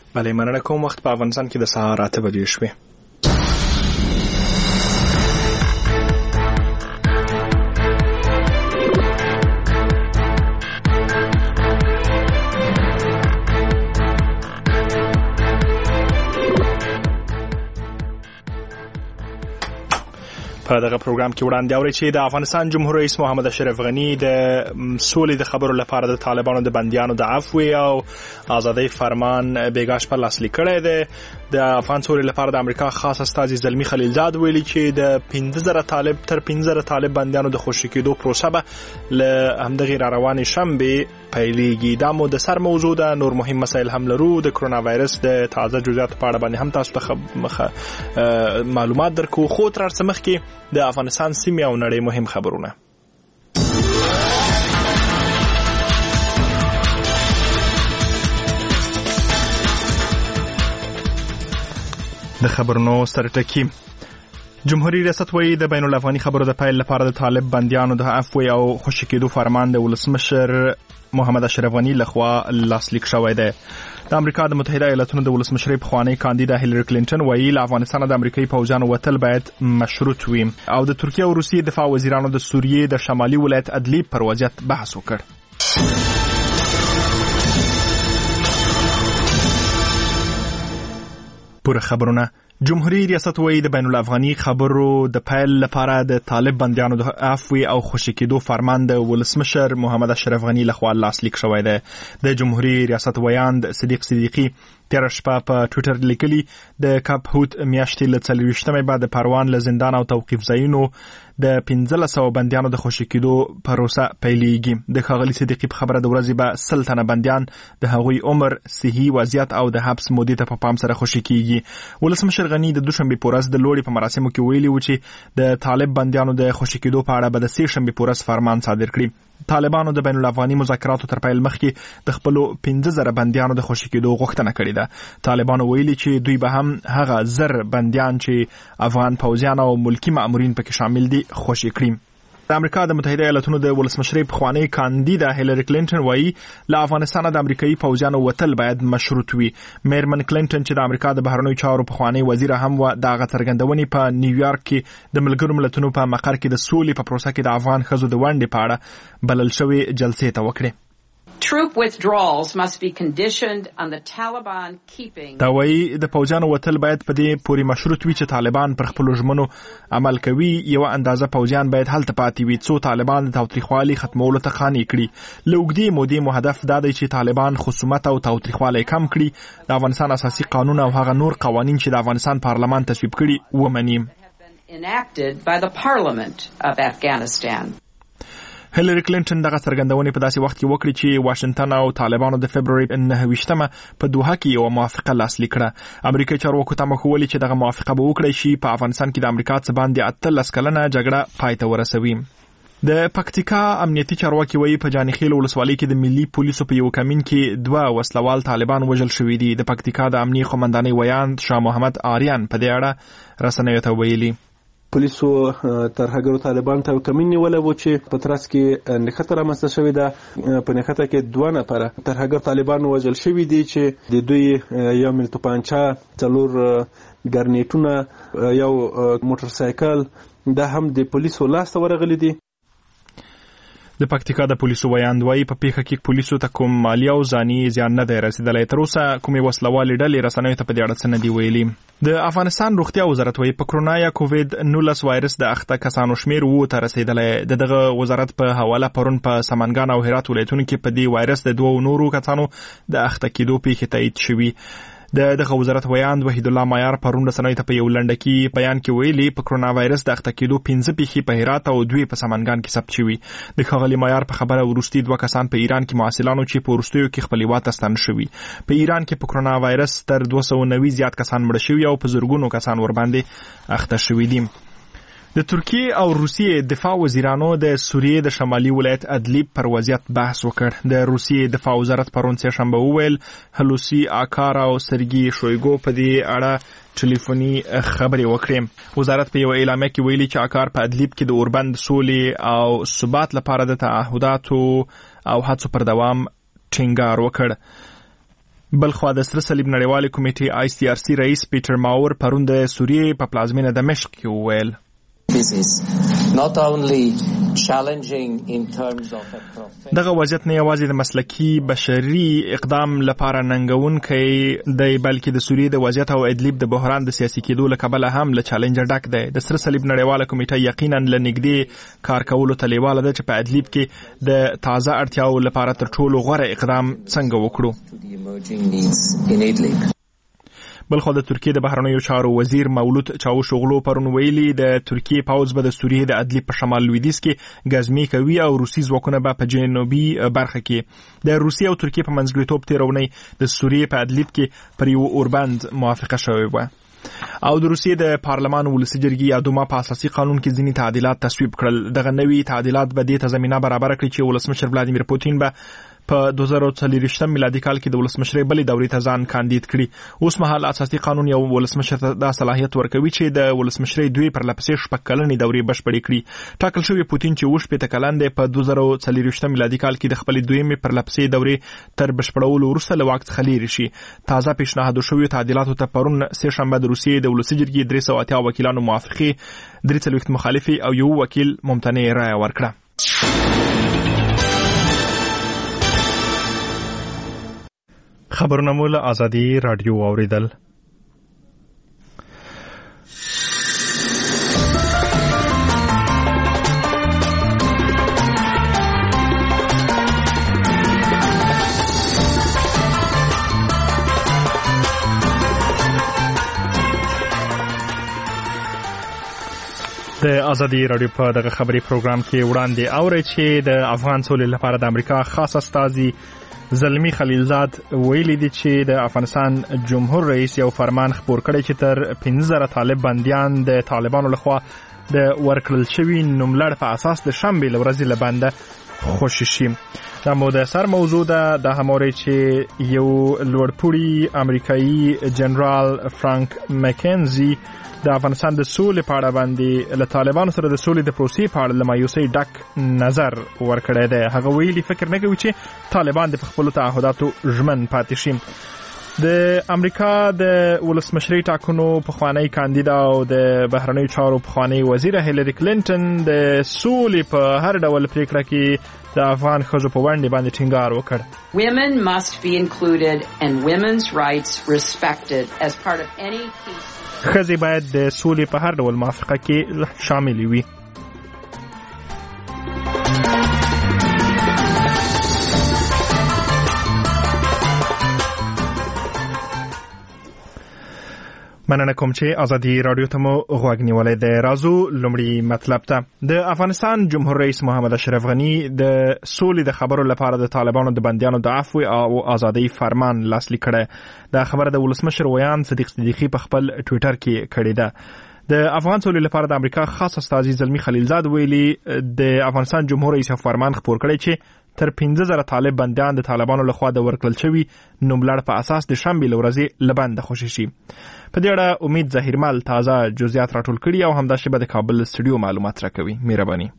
بله مننه کوم. وخت په افغانستان کې د سهار 8 بجې شوې. په دغه پروګرام کې وړاندې اوري چې د افغانستان جمهور رئیس محمد اشرف غنی د سولې د خبرو لپاره د طالبانو د بنديانو د عفو او ازادۍ فرمان بیګاش په لاسلیک کړی دی. د افغان سولې لپاره د امریکا خاص استازي زلمی خلیلزاد ویلي چې د 15000 طالب بنديانو د خوشی کېدو پروسه به له همدغه را روانې شنبه پیلېږي. دا مو د سر موضوع ده. نور مهم مسایل هم لرو. د کرونا وایرس د تازه جزئیات په اړه باندې هم تاسو ته معلومات درکو. خو تر څه مخکې د افغانستان سیمه او نړۍ مهم خبرونه. د خبرونو سرټکی. جمهوریت ریاست وایي د بین الافغاني خبرو د پیل لپاره د طالب بنديانو د عفو او خوشی کېدو فرمان د ولسمشر محمد اشرف غنی لخوا لاسلیک شوی دی. د امریکا د متحده ایالاتونو د ولسمشر پخوانی کاندیدا هیلری کلینټن وایي له افغانستان د امریکایي پوځیانو وتل باید مشروط وي. او د ترکیه او روسیې دفاع وزیرانو د سوریې د شمالي ولایت ادلیب پر وضعیت بحث وکړ. پوره خبرونه. جمهوریت ریاست وایي د بین الافغاني خبرو د پیل لپاره د طالب بنديانو د عفو او خوشی کېدو فرمان د ولسمشر محمد اشرف غنی لخوا لاسلیک شوی دی. د جمهوریت ریاست ویاند صدیق صدیقی تیر شپه په ټوئیټر لیکلي د کاپ هوت میاشتې له 24مې بعد د پروان له زندان او توقیف ځایونو د 1500 بنديانو د خوشی کېدو پروسه پیلېږي. د ښاغلي صدیقی په خبره د ورځې به 100 تنه بنديان د هغوی عمر، صحي وضعیت او د حبس مودې ته په پام سره خوشی کیږي. ولسمشر غنی د دوشنبه پورس د لوړي په مراسمو کې ویلي و چې د طالب بنديانو د خوشی کېدو په اړه به د سه شنبه پورس فرمان صادر کړي. طالبانو د بین الافغاني مذاکراتو تر پیل مخکې د خپل 15000 بنديانو د خوشی کېدو غوښتنه کړې ده. طالبانو ویلي چې دوی به هم هغه زر بنديان چې افغان پوځیان او ملکی مامورین پکې شامل دي خوشی کړي. د امریکا د متحده ایالاتونو د ولسمشر پخوانی کاندیدا هیلری کلینټن وایي له افغانستان د امریکایي پوځیانو وتل باید مشروط وي. میرمن کلینټن چې د امریکا د بهرنیو چارو پخوانی وزیر هم و د څرګندونې په نیویارک کې د ملګرو ملتونو په مقر کې د سولې په پروسه کې د افغان ښځو د ونډې په اړه بلل شوې جلسې ته وکړه. Troop withdrawals must be conditioned on the Taliban keeping. دا وایي د پوځیانو وتل باید په دې پوري مشروط وي چې طالبان پر خپل ژمنو عمل کوي. یو اندازه پوځیان باید هلته پاتې وي څو طالبان د تاوتریخوالي ختمولو ته خانې کړي. له اوږدې مودې مو هدف دا دی چې طالبان خصومت او تاوتریخوالی کم کړي. د افغانستان اساسي قانون او هغه نور قوانین چې د افغانستان پارلمان تصویب کړي ومني. Enacted by the Parliament of Afghanistan. هیلری کلینټن دغه څرګندونې په داسې وخت کې وکړي چې واشنگټن او طالبانو د فبرवरी 9 په دوحه کې یو موافقه لاسلیک کړه. امریکایي چارواکو ته مخولي چې دغه موافقه به وکړي شي په افغانستان کې د امریکا څخه باندې 18 کلنه جګړه پای ته ورسوي. د پکتیکا امنیتي چارواکي وایي په جانخیل ولسوالۍ کې د ملي پولیسو په یو کمین کې 2 وسلوال طالبان وژل شوي دي. د پکتیکا د امنیتي قومندانۍ ویاند شاه محمد آریان په دې اړه رسنیو ته ویلي پولیسو ترهګرو طالبان ته کمین نیولې و چې په ترڅ کې نښته رامنځته شوې ده. په نښته کې 2 نفره ترهګر طالبان وژل شوي دي چې د دوی یو مل توپانچه 4 ګرنیټونه یو موټر سایکل دا هم د پولیسو لاس ورغلي دي. د پکتیکا د پولیسو ویاند وایي په پیښه کې پولیسو ته کوم مالی او ځاني زیان نه دی رسیدلی. تر اوسه کومې وسلوالې ډلې رسنیو ته په دې اړه څه نه دي ویلي. د افغانستان روغتیا وزارت وایي په کرونا یا کووید-19 وایرس د اخته کسانو شمیر 2 ته رسیدلی. دغه وزارت په حواله پرون په سمنګان او هرات ولایتونو کې په دې وایرس د 2 نورو کسانو د اخته کېدو پیښې تایید شوي. دغه وزارت ویاند وحید الله مایار پرون رسنیو ته په یو لنډکی بیان کې ویلي په کرونا وایرس د اخته کېدو 15 پیښې په هرات او 2 په سمنګان کې ثبت شوي. د ښاغلي مایار په خبره وروستي 2 کسان په ایران کې معاصلانو چې په وروستیو کې خپل هیواد ته ستن شوي. په ایران کې په کرونا وایرس تر 290 زیات کسان مړه شوي او په زرګونو کسان ورباندې اخته شوي دي. د ترکیه او روسیې دفاع وزیرانو د سوریې د شمالي ولایت ادلیب پر وضعیت بحث وکړ. د روسیې دفاع وزارت پرون سه شنبه وویل هلوسی آکار او سرګي شویګو په دې اړه ټلیفوني خبرې وکړې. وزارت په یو اعلامیه کې ویلي چې آکار په ادلیب کې د اوربند سولې او ثبات لپاره د تعهداتو او هڅو پر دوام ټینګار وکړ. بلخوا د سره صلیب نړیوالې کمیټې ICRC رئیس پیټر ماور پرون د سوریې په پلازمینه دمشق کې وویل دغه وضعیت نه یوازې د مسلکي بشري اقدام لپاره ننګونکی دی بلکې د سوریې د وضعیت او ادلیب د بحران د سیاسي کېدو له کبله هم له چالنج ډک دی. د سره صلیب نړیواله کمیټه یقینا له نږدې کار کولو ته لیواله ده چې په ادلیب کې د تازه اړتیاو لپاره تر ټولو غوره اقدام څنګه وکړو. بلخو د ترکیې د بهرنیو چارو وزیر مولود چاوشوغلو پرون ویلي د ترکیې پوځ به د سوریې د ادلیب په شمال لویدیځ کې غزمي کوي او روسي ځواکونه به په جنوبي برخه کې د روسیې او ترکیې په منځګړیتوب تیرونی د سوریې په ادلیب کې پر یو اوربند موافقه شوې وه. او د روسیې د پارلمان ولسي جرګې یا دوما په اساسي قانون کې ځینې تعدیلات تصویب کړل. دغه نوي تعدیلات به دې ته زمینه برابر کړي چې ولسمشر ولادیمیر پوتین به په 2024 میلادي کال کې د ولسمشرۍ بلې دورې ته ځان کاندید کړي. اوس مهال اساسي قانون یو ولسمشر ته دا صلاحیت ورکوي چې د ولسمشرۍ دوی پر لپسې شپږ کلنې دورې بشپړې کړي. ټاکل شوی پوتین چې 8 کلن دی په 2024 میلادي کال کې د خپلې دویمې پر لپسې دورې تر بشپړولو وروسته له واک څخه لیرې شي. تازه پیشنهاد شوی تعدیلاتو ته پرون سه شنبه د روسیې د ولسي جرګې 380 وکیلانو موافقه 43 مخالفي او یو وکیل ممتنع رایه ورکړه. خبرونه مو له آزادي رادیو اوریدل. د آزادي رادیو په دغه خبري پروګرام کې وړاندې اوري چې د افغان سولې لپاره د امریکا خاص استازي زلمی خلیلزاد ویلي دي چې د افغانستان جمهور رئیس یو فرمان خپور کړی چې تر 15,000 طالب بنديان د طالبانو لخوا د ورکړل شوی نوملړ په اساس د شنبې لورځې لبنده خوشی شي. دا مو د سر موضوع ده د هموري چې یو لوړپوړي امریکایي جنرال فرانک مکنزي د افغانستان د سولې په اړه باندې له طالبانو سره د سولې د پروسې په اړه له مایوسۍ ډک نظر ورکړی دی. هغه ویلي فکر نه کوي چې طالبان د خپلو تعهداتو ژمن پاتې شي. د امریکا د ولسمشرۍ ټاکنو پخوانی کاندید او د بهرنیو چارو پخوانی وزیر هیلری کلینټن د سولې په هر ډول پریکړه کې د افغان ښځو په ونډې باندې ټینګار وکړ. Women must be included and women's rights respected as part of any peace. ښځې باید د سولې په هر ډول موافقه کې شامل وي. مننه کوم چې آزادي رادیو ته مو غوږ نیولی دی. راځو لومړی مطلب ته. د افغانستان جمهور رئیس محمد اشرف غني د سولې د خبرو لپاره د طالبانو د بندیانو د عفو او ازادۍ فرمان لاسلیک کړی. دا خبره د ولسمشر ویان صدیق صدیقي په خپل ټویټر کې کړې ده. د افغان سولې لپاره د امریکا خاص استازي زلمی خلیلزاد ویلي د افغانستان جمهور رئیس فرمان خپور کړی چې تر 15,000 طالب بندیان د طالبانو لخوا د ورکړل شوی نوملړ په اساس د شنبې لورځې لبنده خوشی شي. په دې اړه امید ظاهرمل تازه جزئیات راټول کړي او همداشې به د کابل سټوډیو معلومات راکوي. مهرباني.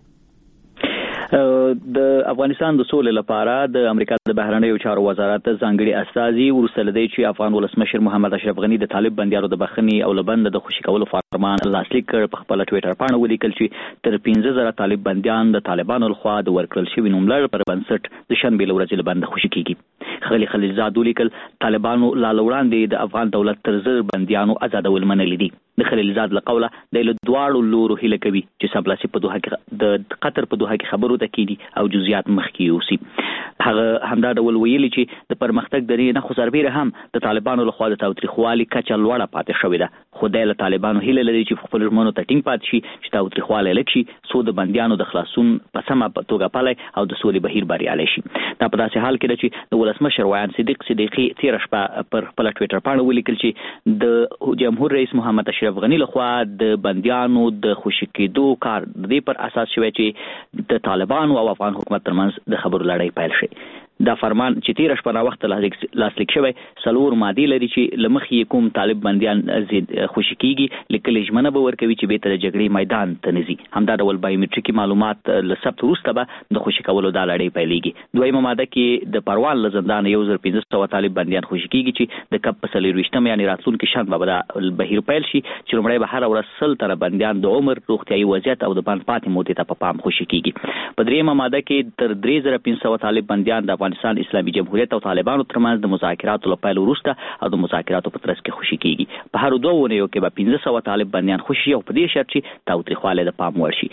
د افغانستان د سولې لپاره د امریکا د بهرنیو چارو وزارت ځانګړي استازي وروسته لدی چې افغان ولسمشر محمد اشرف غني د طالب بندیانو د بخښنې او لبنده د خوشي کولو فرمان لاسلیک کړ. په خپل ټویټر باندې ولیکل چې تر 15,000 طالب بندیان د طالبانو لخوا د ورکړل شوی نوملړ پر بنسټ د شنبې لورځې لبنده خوشي کیږي. خلی خلیلزاد ولیکل طالبانو لا وړاندې د افغان دولت تر زر بندیانو آزادول منلي دي. د خلیلزاد له قوله د دواړو لورو هیله کوي چې سملاسي په دوحه کې د قطر په دوحه کې خبرو ته کیدي او جزئیات مخکې یوسي. هغه همدا ډول ویلي چې د پرمختګ درې نه خو سربیره هم د طالبانو لخوا د تاوتریخوالي کچه لوړه پاتې شوې ده. خو د طالبانو هیله لري چې خپل ژمنو ته ټینګ پاتې شي چې تاوتریخوالی لږ شي څو د بندیانو د خلاصون په سمه توګه پلی او د سولې بهیر بریالی شي. دا په داسې حال کې ده چې د ولسمشر ویان صدیق صدیقي تېره شپه پر خپل ټویټر باندې ولیکل چې د جمهور رئیس محمد اشرف غني لخوا د بندیانو د خوشي کېدو کار د دې پر اساس شوی چې د طالبانو او افغان حکومت ترمنځ د خبرو لړۍ پیل شي. دا فرمان چې تیر شپه وخت لاسلیک شوی 4 مادي لري چې لمخې کوم طالب بنديان خوشی کیږي لیکل ژمنه به ورکوي چې به تر جګړې میدان ته نزي. همدا ډول بایومټریکي معلومات ل ثبت وروسته به د خوشی کولو د لړۍ پیلېږي. دویمه ماده کې د پروان له زندان 1500 طالب بنديان خوشی کیږي چې د کپ 24 یعنی راتلونکي شنبه به د بهیر پیل شي چې لومړی به هر ورځ 100 تر بنديان د عمر روغتیايي وضعیت او د بند پاتې مودې ته په پام خوشی کیږي. په دریمه ماده کې تر 3500 طالب بنديان د افغانستان اسلامي جمهوریت او طالبانو ترمنځ د مذاکراتو لپاره وروسته او د مذاکراتو په ترڅ کې خوشی کیږي. په هر دوه ونیو کې به 1500 طالب بنديان خوشی او په دې شرط چې تاوتریخواله د پام ورشي.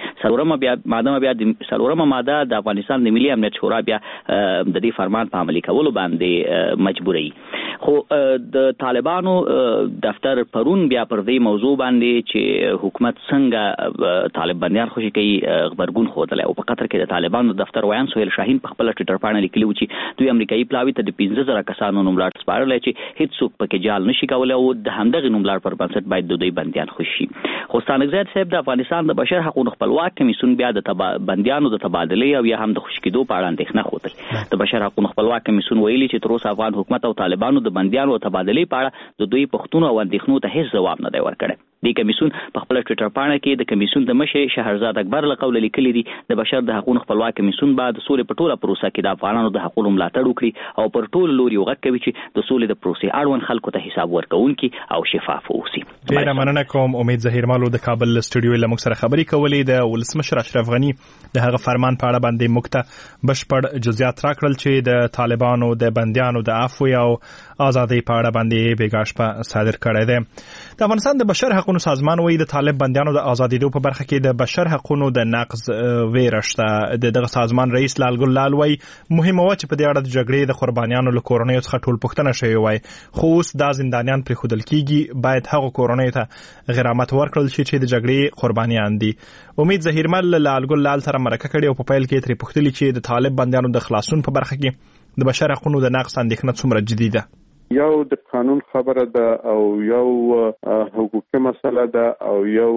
څلورمه ماده د افغانستان د ملي امنیت شورا بیا د دې فرمان په عملي کولو باندې مجبوري. خو د طالبانو دفتر پرون بیا پر دې موضوع باندې چې حکومت څنګه طالب بنديان خوشی کوي خبرګون خوده او په قطر کې د طالبانو دفتر ویان سهیل شاهین په خپل ټوئیټر باندې لیکلی و چې دوی امریکایي پلاوی ته د 15000 کسانو نوملړ سپارل چې هیڅ څوک پکې جال نشي کولای او د همدغه نوملړ پر بنسټ باید د دوی بنديان خوشي. خو ستانګزاد صاحب د افغانستان د بشر حقوقو خپلواک کمیسیون بیا د بنديانو د تبادله او یا هم د خوشکیدو په اړه اندېښنه خوده. د بشر حقوقو خپلواک کمیسیون ویلي چې تر اوسه افغان حکومت او طالبانو د بنديانو تبادله په اړه د دوی پښتون او اندېښنو ته هیڅ ځواب نه دی ورکړی. د کمیسیون په خپل ټوئیټر باندې کې د کمیسیون د مشر شهرزاد اکبر له قوله لیکلي دي د بشر د حقوقو خپلواک کمیسیون بعد سولې په ټوله پروسه کې د افغانانو د حقوقو ملاتړ وکړي او پر ټول لوري وغږوي چې د سولې د پروسې اړوند خلکو ته حساب ورکوونکي او شفاف اوسي. ډیره مننه کوم. امید ظهیر مالو د کابل سټوډیو له موږ سره خبرې کولې. د ولسمشر اشرف غنی د هغه فرمان په اړه باندې موږ ته بشپړ جزئیات راکړل چې د طالبانو د بنديانو د عفو او ازادۍ په اړه باندې بیګاشپه صادر کړی دی. د افغانستان د بشر حقوقو سازمان وایي د طالب بنديانو د ازادېدو په برخه کې د بشر حقوقو د نقض ویره شته. دغه سازمان رئیس لال ګل لال وایي مهمه و چې په دې اړه د جګړې د قربانیانو له کورنیو څخه ټول پوښتنه شوې وای، خو اوس دا زندانیان پرې خودل کیږي. باید هغه کورنیو ته غرامت ورکړل شي چې د جګړې قربانیان دي. امید ظهیر مل لال ګل لال سره مرکه کړې او په پیل کې ترې پوښتلي چې د طالب بنديانو د خلاصون په برخه کې د بشر حقوقو د نقض اندېښنه څومره جدي ده. یو د قانون خبره ده او یو حقوقي مسله ده او یو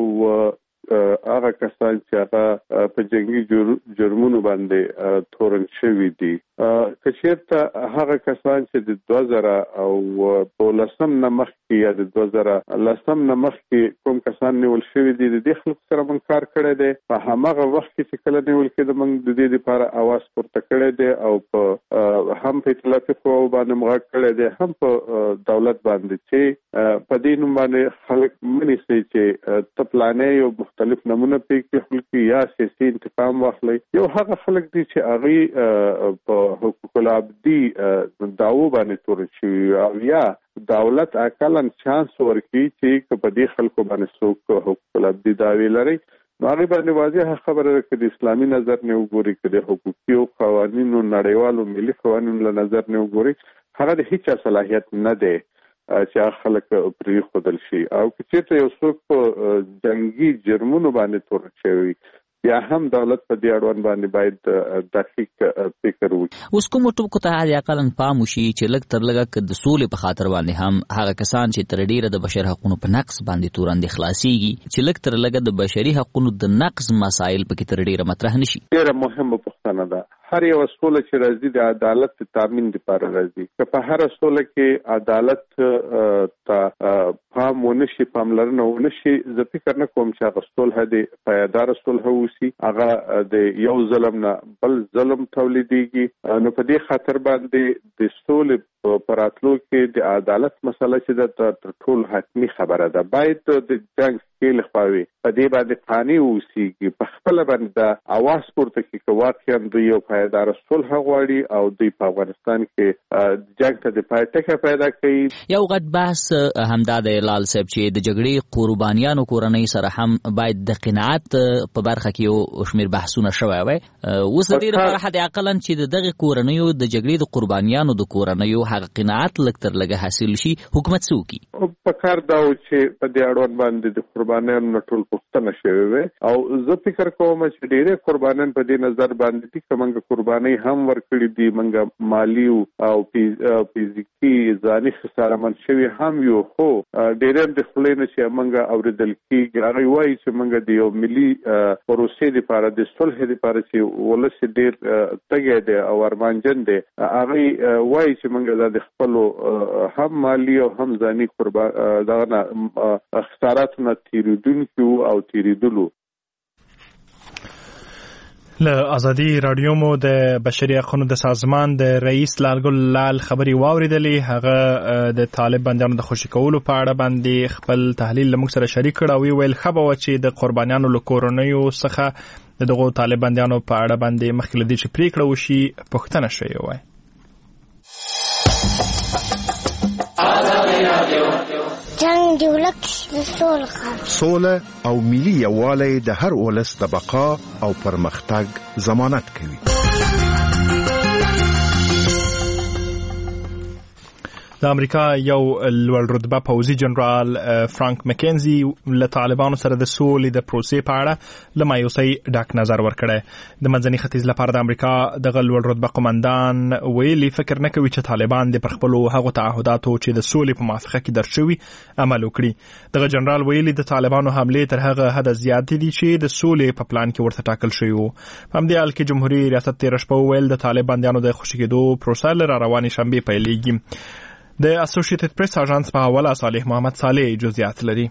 هغه کسان چې هغه په جنگي جرمونو باندې تورن شوي دي. که چېرته هغه کسان چې د 2000 او 13 نه مخکې یا د 2010 نه مخکې کوم کسان نیول شوي دي د دې خلکو سره موږ کار کړی دی. په هماغه وخت کې چې کله نیول کېده موږ د دې لپاره اواز پورته کړی دی او په هم په اطلاعاتي قواو باندې موږ کړی دی هم په دولت باندې چې په دې نوم باندې خلک منیسي چې تپلانې یو مختلف نمونه پکې خلک یا سیاسي انتقام واخلي. یو هغه خلک دي چې هغه په حقوق العبدي داو باندې تور شي او یا دولت اقلن چانس ورکړي چې په دې خلکو باندې څوک حقوق العبدي داوی لري. هغه باندې واضحه خبره ده چې د اسلامي نظر نه وګوري چې د حقوقي او قوانینو نړیوالو ملي قوانینو له نظر نه وګوري هغه د هیڅ صلاحیت نه دی چې خلک پرې خودل شي او چې یو څوک په جنگي جرمونو باندې تور شوی یا هم دولت په دې اړوند باندې باید دقیق فکر وکړي. اوس کوم ټکو ته یا کلن پام وشي چې لږ تر لږه د سولې په خاطر باندې هم هغه کسان چې تر ډیره د بشر حقوقو په نقض باندې توراندې خلاصيږي چې لږ تر لږه د بشري حقوقو د نقض مسایل پکې تر ډیره مطرح نشي. ډیره مهمه پوښتنه ده. هر یو سوله چې راځي د عدالت تامین لپاره راځي. که په هر سوله کې عدالت ته پام ونشي پاملرنه ونشي زه فکر نه کوم چې هغه سوله د پایدار سوله وسی هغه د یو ظلم نه بل ظلم تولیديږي. نو په دې خاطر باندې د سولې پراتلو کې د عدالت مسله چې د ټول حتمی خبره ده. باید د جنگ کې لخواوي په دې باندې قانوني اوسېږي په خپل باندې د اواز پورته کې واقعا د یو پایدار صلح غواړي او د افغانستان کې جنگ ته د پایټکه پیدا کوي. یو غټ بحث همدا د لال صاحب چې د جګړې قربانیانو کورنۍ سره هم باید د قناعت په برخه کې یو شمیر بحثونه شوی وي. اوس د دې لپاره حد اقل چې دغه کورنۍ د جګړې د قربانیانو د کورنۍ هغه قناعت لکتر لګه حاصل شي حکومت څوکي په کار دا چې په دې اړوند باندې د قربانیانو ټول پوښتنه شوی وي او زه فکر کوم چې ډېرې قربانیان په دې نظر باندې دي چې موږ قرباني هم ورکړي دي موږ مالی او فزیکی ځاني خساره منشوي هم یو خو ډېر د خلینو چې موږ اوریدل کیږي هغه وایي چې موږ د یو ملي پروسې لپاره د صلح لپاره چې ولس ډیر تګي دي او ارمانجن دي هغه وایي چې موږ د خپل هم مالی او هم ځاني قربان دغه خساراتونه تیریدونکو او تیریدلو. له ازادي رادیو مو د بشري حقوقو د سازمان د رئیس لالګل لال خبري واوریدلې. هغه د طالب بندیانو د خوشی کولو په اړه باندې خپل تحلیل لموږ سره شریک کړ او ویل خبره و چې د قربانیانو له کورنیو څخه دغه طالب بندیانو په اړه باندې مخکې لدی چې پریکړه وشي پښتنه شوی وای. جنگ دی ولک سوله او ملي یووالی د هر ولس د بقا او پرمختګ ضمانت کوي. د امریکا یو لوړ رتبه پوځي جنرال فرانک مکینزي له طالبانو سره د سولې د پروسې په اړه له مایوسۍ ډک نظر ورکړی. د منځني ختیځ لپاره د امریکا دغه لوړ رتبه قومندان ویلي فکر نه کوي چې طالبان د پر خپلو هغو تعهداتو چې د سولې په موافقه کې درشوي عمل وکړي. دغه جنرال ویلي د طالبانو حملې تر هغه حد زیات دي چې د سولې په پلان کې ورته ټاکل شوی وو. په همدې حال کې جمهوریت ریاست تیر شپه ویل د طالب بندیانو د خوشی کېدو پروسه له روانې شنبې پیلېږي. د اسوسییټډ پریس اژانس په حواله صالح محمد صالح جزئیات لري.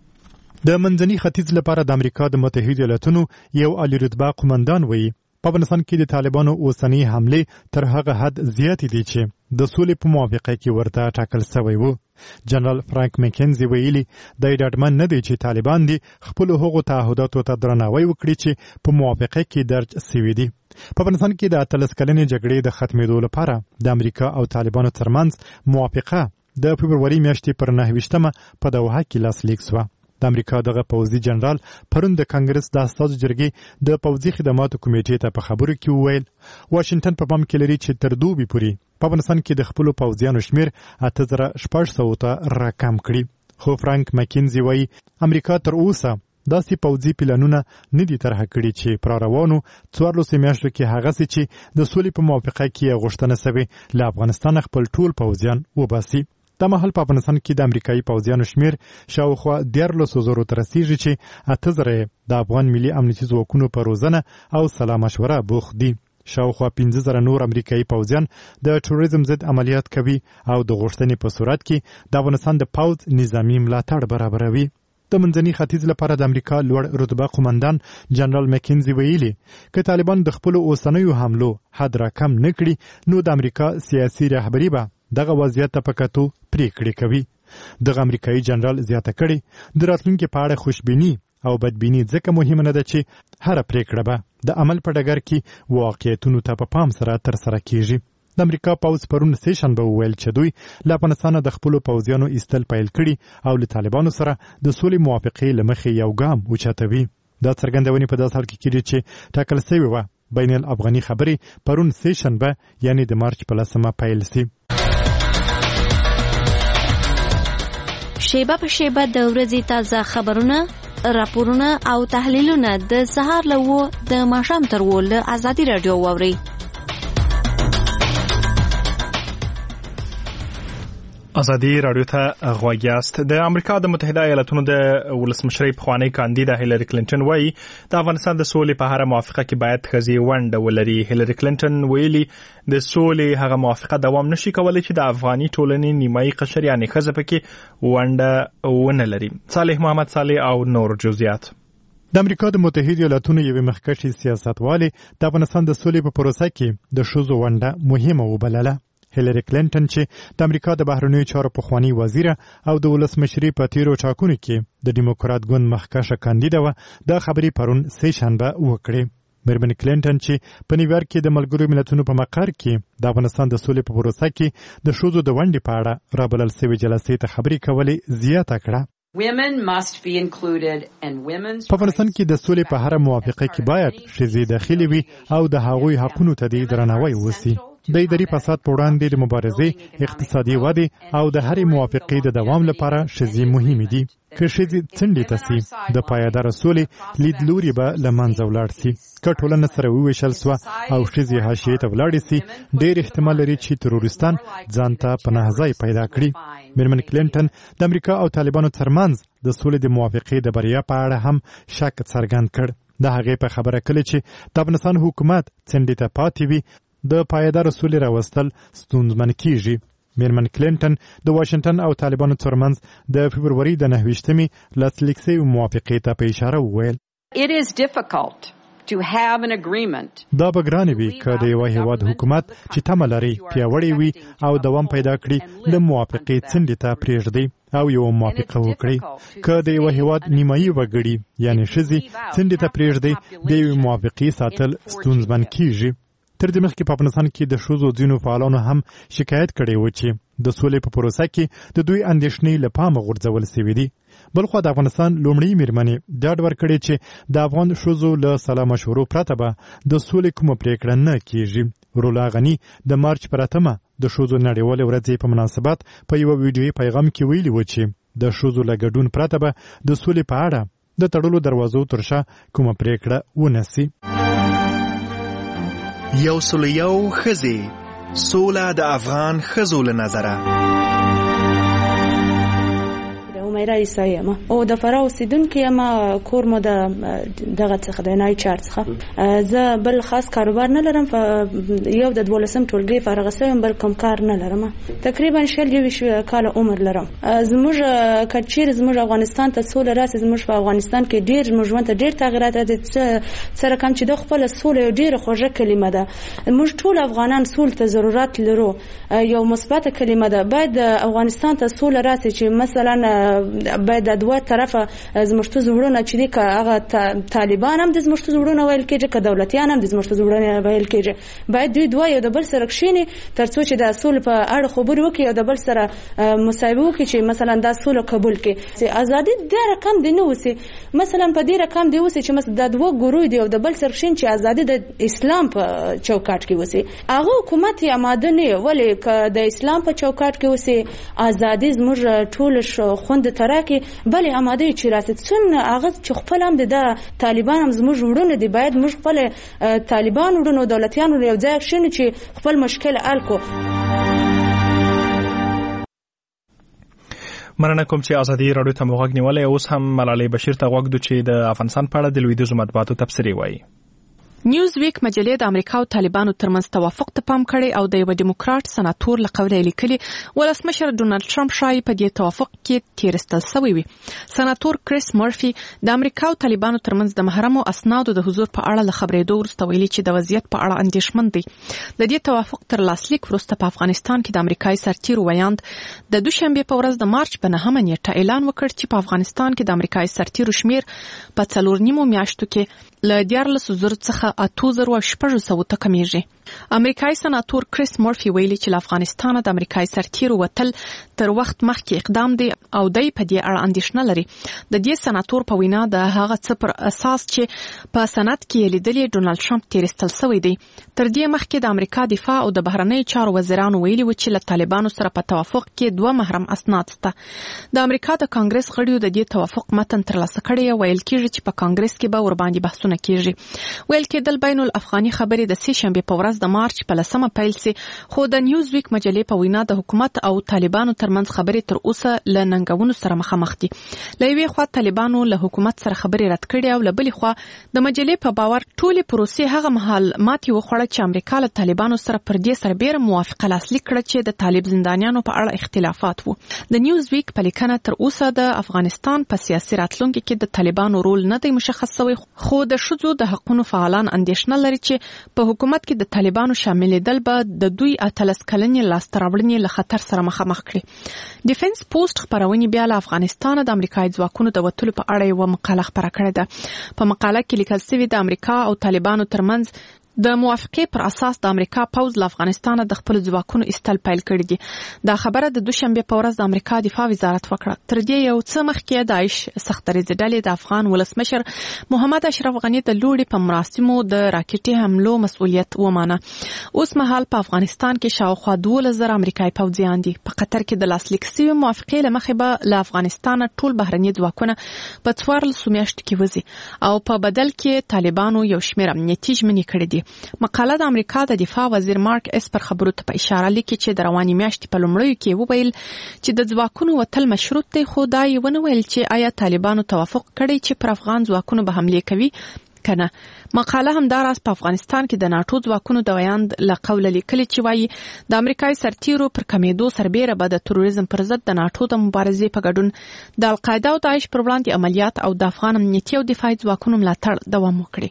د منځني ختیځ لپاره د امریکا د متحده ایالاتونو یو عالی رتبه قومندان وایي په افغانستان کې د طالبانو اوسنۍ حمله تر هغه حد زیات دي چې د سولې په موافقه کې ورته ټاکل شوی وو. جنرال فرانک مکینزي ویلي د ډاډمن نه دي چې طالبان دي خپل هغو تعهداتو ته درناوی وکړي چې په موافقه کې درج شوی دي. په افغانستان کې د 13 کلنې جګړې د ختمېدو لپاره د امریکا او طالبانو ترمنځ موافقه د فبروري میاشتې پر 9 په دوحه کې لاسلیک شوه. د امریکا دغه پوځي جنرال پرون د کانګرس د استازو جرګې د پوځي خدماتو کمیټې ته په خبرو کې وویل واشنگټن په پام کې لري چې تر دوبي پورې په افغانستان کې د خپلو پوځیانو شمیر 8600 ته راکم کړي. خو فرانک مکینزي وایي امریکا تر اوسه داسې پوځي پلانونه نه دي طرحه کړي چې پر روانو 14 میاشتو کې هغه څه چې د سولې په موافقه کې غوښتنه شوې له افغانستان خپل ټول پوځیان وباسي. د مهال په افغانستان کې د امریکایي پوځیانو شمیر شاوخوا 13,000 ته رسیږي چې 8,000 د افغان ملي امنیتي ځواکونو په روزنه او سلا مشوره بوخت دي. شاوخوا 15,000 نور امریکایي پوځیان د ټوریزم ضد عملیات کوي او د غوښتنې په صورت کې د افغانستان د پوځ نظامی ملاتړ برابروي. د منځني ختیځ لپاره د امریکا لوړ رتبه قومندان جنرال مکینزي ویلي که طالبان د خپل اوسنیو حملو حد راکم نه کړي نو د امریکا سیاسي رهبري به دغه وضعیت ته په کتو پریکړې کوي. دغه امریکایي جنرال زیاته کړي د راتلونکي په اړه خوشبیني او بدبیني ځکه مهمه نه ده چې هر پریکړه به د عمل په ډګر کې واقعیتونو ته په پام سره ترسره کیږي. د امریکا پوځ پرون سیشنبه وویل چې دوی له افغانستانه د خپلو پوځیانو ایستل پیل کړي او له طالبانو سره د سولې موافقې له مخې یو ګام اوچتوي. دا څرګندونې په داسې حال کې کېږي چې ټاکل شوې وه بین الافغاني خبرې پرون سیشنبه یعنی د مارچ په 10 پیل شي. شیبه په شیبه د ورځې تازه خبرونه، راپورونه او تحلیلونه د سهار له 9 د ماښام تر 10 له ازادي رادیو واورئ. ازادي رادیو ته غوږ یاست. د امریکا د متحده ایالاتونو د ولسمشرۍ پخوانی کاندیده هیلری کلینټن وایي د افغانستان د سولې په هر موافقه کې باید ښځې ونډه ولري. هیلری کلینټن ویلي د سولې هغه موافقه دوام نشي کولای چې د افغاني ټولنې نیمایي قشر یعنی ښځه پکې ونډه ونه لري. صالح محمد صالح او نور جزئیات. د امریکا د متحده ایالاتونو یوې مخکښې سیاستوالې د افغانستان د سولې په پروسه کې د ښځو ونډه مهمه وبلله. هیلری کلینټن چې د امریکا د بهرنیو چارو پخوانی وزیر او د ولسمشرۍ په تیرو ټاکنو کې د دیموکرات ګوند مخکښه کاندیده وه د خبرې پرون سهشنبه وکړې. مېرمن کلینټن چې په نیویارک کې د ملګرو ملتونو په مقر کې د افغانستان د سولې په پروسه کې د ښځو د ونډې په اړه رابلل شوې جلسې ته خبرې کولې زیاته کړه. په افغانستان کې د سولې په هر موافقه کې باید ښځې داخلي وي او د هغوی حقونو ته د درناوی وشي. د اداري فساد په وړاندې د مبارزې، اقتصادي ودې او د هرې موافقې د دوام لپاره ښځې مهمې دي. که ښځې څنډې ته سي، د پایداره سولې لیدلوري به له منځه ولاړ سي. که ټولنه سره وویشل سوه او ښځې حاشیې ته ولاړې سي، ډېر احتمال لري چې تروریستان ځان ته پناه ځای پیدا کړي. میرمن کلینټن د امریکا او طالبانو ترمنځ د سولې د موافقې د بریا په اړه هم شک څرګند کړ. د هغې په خبره کله چې د افغانستان حکومت څنډې ته پاتې وي، د پایداره سولې راوستل ستونزمن کیږي. میرمن کلینټن د واشنگټن او طالبانو ترمنځ د فبروري د 9 لاسلیک شوې موافقې ته په اشاره وویل It is difficult to have an agreement. دا به ګرانه وي که د یو هیواد حکومت چې تمه لري پیاوړی وي او دوام پیدا کړي له موافقې څنډې ته پرېږدي او یو موافقه وکړي. که د یو هیواد نیمایي وګړي یعنی ښځې څنډې ته پرېږدي، د یوې موافقې ساتل ستونزمن کیږي. تر دې مخکې په افغانستان کې د ښځو ځینو فعالانو هم شکایت کړی و چې د سولې په پروسه کې د دوی اندېښنې له پامه غورځول سوي دي. بلخوا د افغانستان لومړۍ میرمنې ډاډ ورکړی چې د افغان ښځو له سلا مشورو پرته به د سولې کومه پرېکړه نه کیږي. رولا غني د مارچ پر 8 د ښځو نړیوالې ورځې په مناسبت په یو ویډیويي پیغام کې ویلي و چې د ښځو له ګډون پرته به د سولې په اړه د تړلو دروازو تر شا کومه پرېکړه ونه سي. 101 ښځې، سوله د افغان ښځو له نظره. میرا عیسائی یم او د فراه اوسیدونکې یم. کور مو د دغه څخه د نای چارج څخه. زه بل خاص کاروبار نه لرم. یو د 12 ټولګي فارغ شوم، بل کوم کار نه لرم. تقریبا 20 کال عمر لرم. زموږ کچیر زموږ افغانستان ته سوله راسي، زموږ په افغانستان کې ډیر ژوند ته ډیر تغیرات راځي. سره کوم چې د خپل سوله یو ډیر خوږه کلمه ده. موږ ټول افغانان سول ته ضرورت لرو. یو مثبت کلمه ده. باید افغانستان ته سوله راسي چې مثلا باید د دوه طرفه زموږ زړونه چې دي، که هغه طالبان هم د زموږ زړونه ویل کېږي، که دولتیان هم د زموږ زړونه ویل کېږي. باید دوی دوه یو د بل سره کښېني تر څو چې د سولې په اړه خبرې وکړي او د بل سره مصاحبه وکړي چې مثلا دا سوله قبول کړي. ازادي دا رقم دی نه وسی، مثلا په دې رقم دی وسی چې مثلا د دوه ګروه دی او د بل سره کښېني چې ازادي د اسلام په چوکاټ کې وسی. هغه حکومت یې آماده نه ولې که د اسلام په چوکاټ کې وسی ازادي زموږ ټول خوند ترکه بلې آماده چې راځي. څنګه هغه چې خپل هم د طالبان هم زموږ وړونه دي، باید موږ خپل طالبان وړونه دولتيان یو ځای شنو چې خپل مشکل حل کو. مننه کوم چې ازادي رادیو ته موږ نیولې. اوس هم ملالۍ بشیر ته غوږ چې د افغانستان په اړه د لویدیځ مطبوعاتو تبصرې وایي. نیوز ویک مجلې د امریکا او طالبانو ترمنځ توافق ته پام کړی او د یو دیموکرات سناتور له قوله لیکلي ولسمشر ډونالد ټرمپ شایي په دې توافق کې تیرستل شوی وي. سناتور کریس مرفي د امریکا او طالبانو ترمنځ د محرمو اسنادو د حضور په اړه له خبرېدو وروسته ویلي چې د وضعیت په اړه اندېښمن دي. د دې توافق تر لاسلیک وروسته په افغانستان کې د امریکایي سرتیرو ویاند د دوشنبه په ورځ د مارچ په 9 نیټه اعلان وکړ چې په افغانستان کې د امریکایي سرتیرو شمیر په 4.5 میاشتو کې له 14,000 څخه 8,600 ته کمیږي. امریکایي سناتور کریس مرفي ویلي چې له افغانستان د امریکایي سرتیرو وتل تر وخت مخکې اقدام دی او دای په دې اړه اندېښنه لري. د دې سناتور په وینا د هغه څه پر اساس چې په سند کې لیدلې ډونالد ټرمپ تیرستل شوی دی. تر دې مخکې د امریکا دفاع او د بهرنی چارو وزیرانو ویلي و چې له طالبانو سره په توافق کې 2 محرم اسناد شته. د امریکا د کانګرس غړیو د دې توافق متن ترلاسه کړی او ویل کېږي چې په کانګرس کې به ور باندې بحثونه کېږي. ویل کېدل بین الافغاني خبرې د سې شنبه په ورځ د مارچ په 10 پیل سي، خو د نیوز ویک مجلې په وینا د حکومت او طالبانو ترمنځ خبرې تر اوسه له ننګونو سره مخامخ دي. له یوې خوا طالبانو له حکومت سره خبرې رد کړې او له بلې خوا د مجلې په باور ټولې پروسې هغه مهال ماتې وخوړه چې امریکا له طالبانو سره پر دې سربېره موافقه لاسلیک کړه چې د طالب زندانیانو په اړه اختلافات وو. د نیوز ویک په لیکنه تر اوسه د افغانستان په سیاسي راتلونکو کې د طالبانو رول نه دی مشخص شوی، خو د ښځو د حقوقو فعالان اندېښنه لري چې په حکومت کې د طالبانو شاملېدل به د دوی 18 کلنې لاسته راوړنې له خطر سره مخامخ کړي. ډیفنس پوسټ خبرونه بیا له افغانستان د امریکایي ځواکونو د وټلو په اړه یو مقاله خبره کړې ده. په مقاله کې لیکل شوی د امریکا او طالبانو ترمنځ د موافقې پر اساس د امریکا پوځ له افغانستانه د خپل ځواکونو ایستل پیل کړي دي. دا خبره د دوشنبه په ورځ د امریکا دفاع وزارت وکړه. تر دې یو څه مخکې داعش سختریز ډلې د افغان ولسمشر محمد اشرف غنی د لوړې په مراسمو د راکټي حملو مسؤلیت ومانه. اوس مهال په افغانستان کې شاوخوا 12,000 امریکایي پوځیان دي. په قطر کې د لاسلیک شوی موافقې له مخې به له افغانستانه ټول بهرني ځواکونه په 14 میاشتو کې وځي او په بدل کې طالبانو یو شمېر امنیتي ژمنې کړې دي. مقاله د امریکا د دفاع وزیر مارک اسپر خبرو ته په اشاره لیکي چې د رواني میاشتې په لومړیو کې وویل چې د ځواکونو وتل مشروط دی، خو دا یې ونه ویل چې آیا طالبانو توافق کړی چې پر افغان ځواکونو به حملې کوي کنه. مقاله همداراز په افغانستان کې د ناټو ځواکونو د ویاند له قوله لیکلي چې وایي د امریکایي سرتیرو پر کمیدو سربیره به د تروریزم پر ضد د ناټو د مبارزې په ګډون د القاعده او داعش پر وړاندې عملیات او د افغان امنیتي او دفاعي ځواکونو ملاتړ دوام وکړي.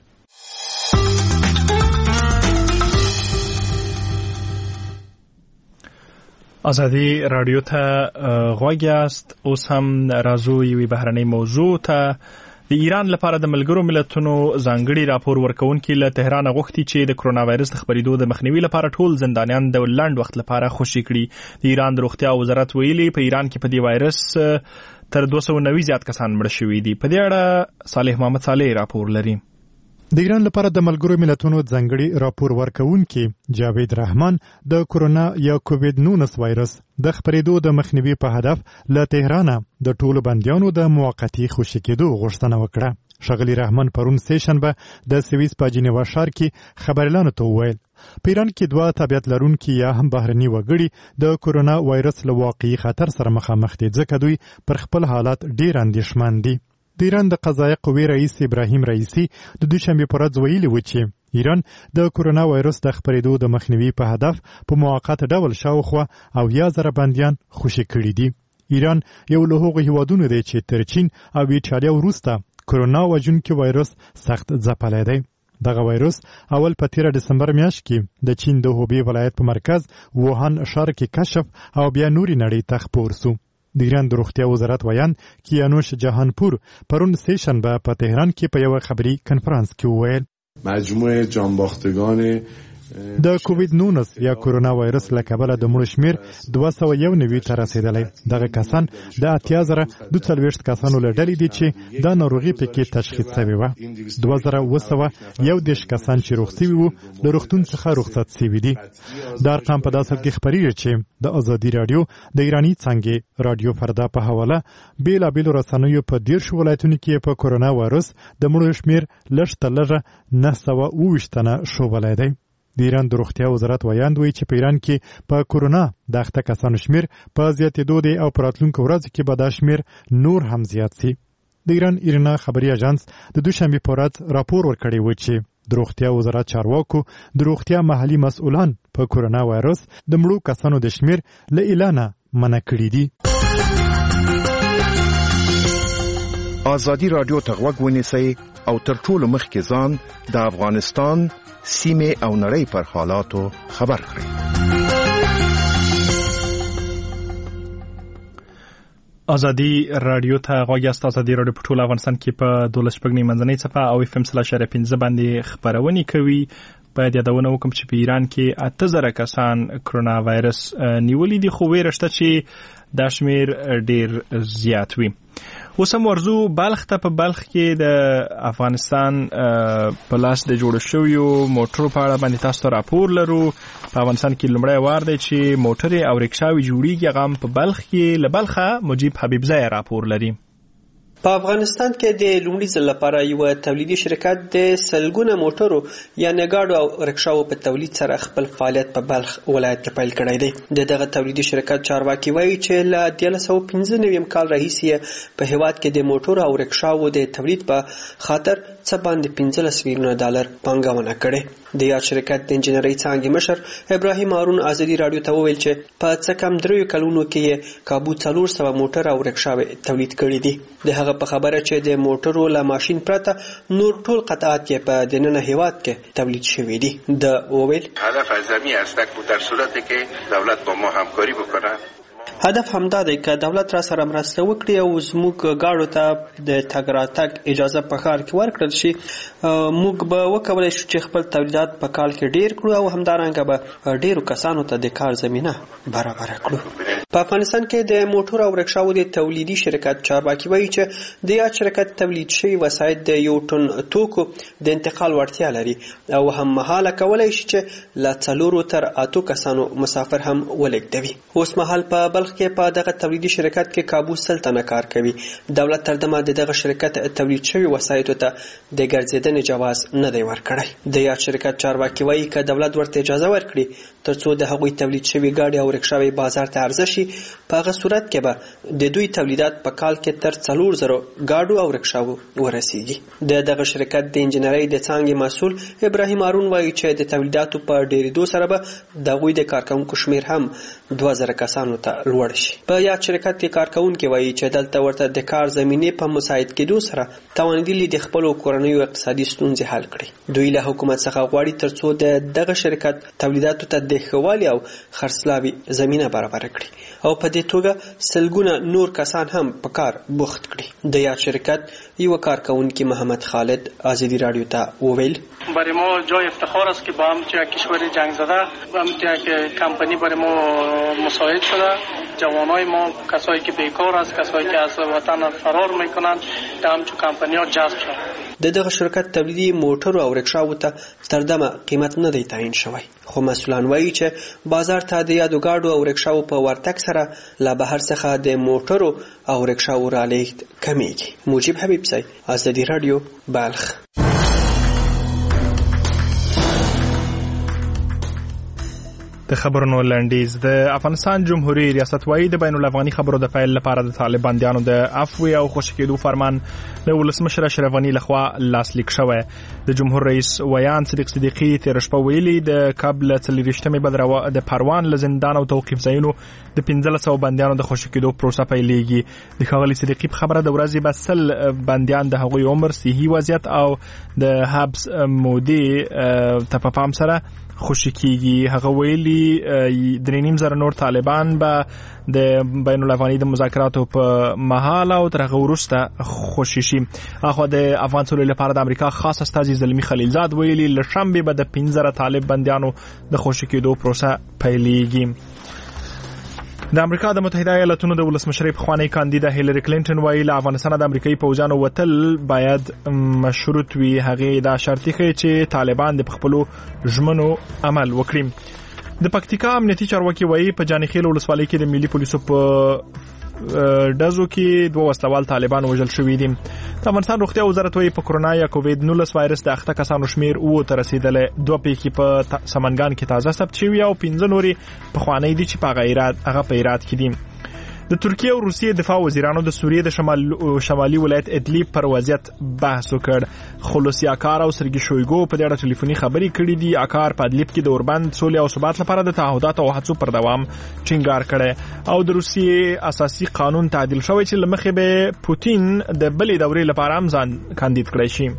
ازادي رادیو ته غوږ یاست. اوس هم راځو یوې بهرنۍ موضوع ته. د ایران لپاره د ملګرو ملتونو ځانګړي راپور ورکونکي له تهران غوښتي چې د کرونا وایرس د خپرېدو د مخنیوي لپاره ټول زندانیان د لنډ وخت لپاره خوشي کړي. د ایران د روغتیا وزارت ویلي په ایران کې په دې وایرس تر 290 زیات کسان مړ شوي دي. په دې اړه صالح محمد صالح راپور لري. د ایران لپاره د ملګرو ملتونو ځانګړي راپور ورکونکي جاوید رحمان د کرونا یا کووید 19 وایرس د خپرېدو د مخنیوي په هدف له تهران د ټولو بندیانو د موقتی خوشي کېدو غوښتنه وکړه. ښاغلي رحمان پرون سهشنبه د سویس په جنیوا ښار کې خبريالانو ته وویل په ایران کې 2 طبيعت لرونکي یا هم بهرني وګړي د کرونا وایرس له واقعي خطر سره مخامخ دي، ځکه دوی پر خپل حالت ډیر اندېښمن دي. د ایران د قضایي قوې رئیس ابراهیم رئیسی د دوشنبه پر ورځ ویلي و چې ایران د کرونا وایرس د خپرېدو د مخنیوي په هدف په موقت ډول شاوخوا 10,000 بندیان خوشي کړي دي. ایران یو له هغو هیوادونو دی چې تر چین او ایټالیا وروسته کرونا وژونکي وایرس سخت ځپلی دی. دغه وایرس اول په 13 دسمبر میاشت کې د چین د هوبی ولایت په مرکز ووهان ښار کې کشف او بیا نوري نړۍ ته خپور سو. د ایران د روغتیا وزارت ویان کیانوش جهانپور پرون سهشنبه په تهران کې په یو خبري کنفرانس کې وویل مجموعه جانباختگان د کووید 19 یا کرونا وایرس له کبله د مړو شمیر 291 ته رسیدلی. دغه کسان د 80,240 کسانو له ډلې دي چې دا ناروغي پکې تشخیص شوې وه. 2,211 کسان چې روغ شوي وو له روغتون څخه رخصت شوي دي. دا ارقام په داسې کې خپریږي چې د ازادي رادیو د ایرانی څنګه رادیو فردا په حواله بیلابیلو رسنیو په 10 ولایتونو کې په کرونا وایرس د مړو شمیر لږ تر لږه 920 تنه شوبلی دی. د ایران د روغتیا وزارت ویاند وایي چې په ایران کې په کرونا د اخته کسانو شمیر په زیاتېدو دی او په راتلونکو ورځو کې به دا شمیر نور هم زیات شي. د ایران ایرنا خبري اژانس د دوشنبه په ورځ راپور ورکړی و چې د روغتیا وزارت چارواکو د روغتیا محلي مسؤلان په کرونا وایرس د مړو کسانو د شمیر له اعلان منع کړی دي. ازادي رادیو ته غوږ ونیسئ او تر ټولو مخکې ځان د افغانستان سیمه او نړۍ پر حالاتو خبر کړئ. ازادي رادیو ته غوږ یاست. ازادي رادیو په ټول افغانستان کې په 12 منځنۍ صفحه او FM/5 باندې خبرونه کوي. باید یادونه وکم چې په ایران کې 8,000 کسان کرونا وایرس نیولې دي، خو ویره شته چې دا شمیر ډیر زیات وي. اوس هم ورزو بلخ ته. په بلخ کې د افغانستان په لاس د جوړ شویو موټرو په اړه باندې تاسو راپور لرو. په افغانستان کې لومړی وار دی چې موټرې او رکشاوي جوړیږي. هغه هم په بلخ کې. له بلخه مجيب حبیبزی راپور لري. په افغانستان کې د لومړي ځل لپاره یو تولیدي شرکت د سلګونه موټرو یا نګاډو او رکشاو په تولید سره خپل فعالیت په بلخ ولایت کې پیل کړی دی. دغه تولیدي شرکت چارواکي وایي چې له 1995 کال راهیسې په هیواد کې د موټرو او رکشاو د تولید په خاطر څه باندې 15 میلیون ډالر پانګونه کړې. د یاد شرکت د انجنیري څانګې مشر ابراهیم هارون ازادي رادیو ته وویل چې په څه کم 3 کلونو کې کابو 400 موټر او رکشاوي تولید کړي دي. د هغه په خبره چې د موټرو له ماشين پرته نور ټول قطعات کې په دننه هیواد کې تولید شوي دي. د وویل هدف از زمین است که در صورتی که دولت با ما همکاری بکنه هدف همدا دی چې دولت را سره مرسته وکړي او زموږ ګاډو ته د تګ راتګ اجازه په ښار کې ورکړل شي. موږ به وکولای شو چې خپل تولیدات په کال کې ډیر کړو او همدارنګه به ډیرو کسانو ته د کار زمینه برابر کړو. په افغانستان کې د موټر او رکشاو د تولیدي شرکت چارواکي وایي چې د یاد شرکت تولید شوي وسایط د یو ټن توکو د انتقال وړتیا لري او هم مهاله کولای شي چې له 4 تر 8 کسانو مسافر هم ولېږدوي. اوس مهال په بلخ کې په دغه تولیدي شرکت کې کابو 100 تنه کار کوي. دولت تر دمه دغه شرکت تولید شوي وسایطو ته د ګرځېدنې جواز نه دی ورکړی. د یاد شرکت چارواکي وایي چې دولت ورته اجازه ورکړي ترڅو د هغوی تولید شوي ګاډي او رکشاوې بازار ته عرضه شي. په هغه صورت کې به د دوی تولیدات په کال کې تر 4,000 ګاډو او رکشاو ورسیږي. دغه شرکت د انجنیري د څانګې مسؤل ابراهیم هارون وایي چې د تولیداتو په ډیرېدو سره به د هغوی د کارکونکو شمیر هم 2000 کسانو ته لوړ شي. په یاد شرکت کې کارکونکي وایي چې دلته ورته د کار زمینې په مساعد کېدو سره توانیدلي د خپلو کورنیو اقتصادي ستونزې حل کړي. دوی له حکومت څخه غواړي ترڅو دغه شرکت تولیداتو ته د ښه او خرڅلاوي زمینه برابر کړي او په دې توګه سلګونه نور کسان هم په کار بوخت کړي. د یاد شرکت یو کارکونکي محمد خالد آزادی رادیو ته وویل برای ما جای افتخار است که با هم کشور جنگ زده و هم که کمپانی برای ما مساعد شده. جوانای ما کسایی که بیکار است، کسایی که از وطن فرار میکنند در همچون کمپانی ها جذب شده. دغه شرکت تولیدي موټرو او رکشاو ته تر دمه قیمت نه دی تعیین شوی خو مسؤلان وایي چې بازار ته د یادو ګاډو او رکشاو په ورتګ سره له بهر څخه د موټرو او رکشاو رالېږد کمیږي. مجيب حبیب سي آزادی رادیو بلخ. د خبرونو لنډیز. د افغانستان جمهوریت ریاست وايي د بین الافغاني خبرو د پیل لپاره د طالبانیانو د عفو او خوشی کېدو فرمان د ولسمشر اشرف غنی لخوا لاسلیک شوی. د جمهور رئیس ویان صدیق صدیقی تیر شپه ویلي د قبل 23 بدر د پروان له زندان او توقيف ځایونو د 1500 بنديانو د خوشی کېدو پروسه پیلېږي. د ښاغلي صدیقی په خبره د ورځې بسل بنديان د هغوی عمر، صحي وضعیت او د حبس مودې ته په پام سره خوشی کیږي. هغه ویلي 3.5 نور طالبان به د بین الافغاني د مذاکراتو په محل او تر هغه وروسته خوشی شي. اخو د افغان سولې لپاره د امریکا خاص استازي زلمی خلیلزاد ویلي لشنبه به د 15 طالب بنديانو د خوشی کېدو پروسه پیلېږي. د امریکا د متحده ایالاتونو د ولسمشر پخوانی کاندیدا هیلری کلینټن وایي له افغانستان د امریکایي پوځیانو وتل باید مشروط وي. هغه دا شرط کوي چې طالبان د خپلو ژمنو عمل وکړي. د پکتیکا امنیتي چارواکي وایي په جانخیل ولسوالۍ کې د ملي پولیسو په دزو کې 2 وسلوال طالبان وژل شوي دي. د افغانستان روغتیا وزارت وایي په کرونا یا کووید-19 وایرس د اخته کسانو شمیر او ته رسیدل. 2 پېکې په سمنګان کې تازه ثبت شوي او 15 نوري په خوانی دي چې په غیرات کې دي. د ترکیه او روسیې دفاع وزیرانو د سوریې د شمالي ولایت ادلیب پر وضعیت بحث وکړ. خلوصي اکار او سرګي شویګو په دغه ټلیفوني خبرې کړې دي. اکار په ادلیب کې د اوربند سولې او ثبات لپاره د تعهدات او هڅو پر دوام ټینګار کړي او د روسیې اساسي قانون تعدیل شوی چې لمخې به پوتین د بلې دورې لپاره هم ځان کاندید کړی شي.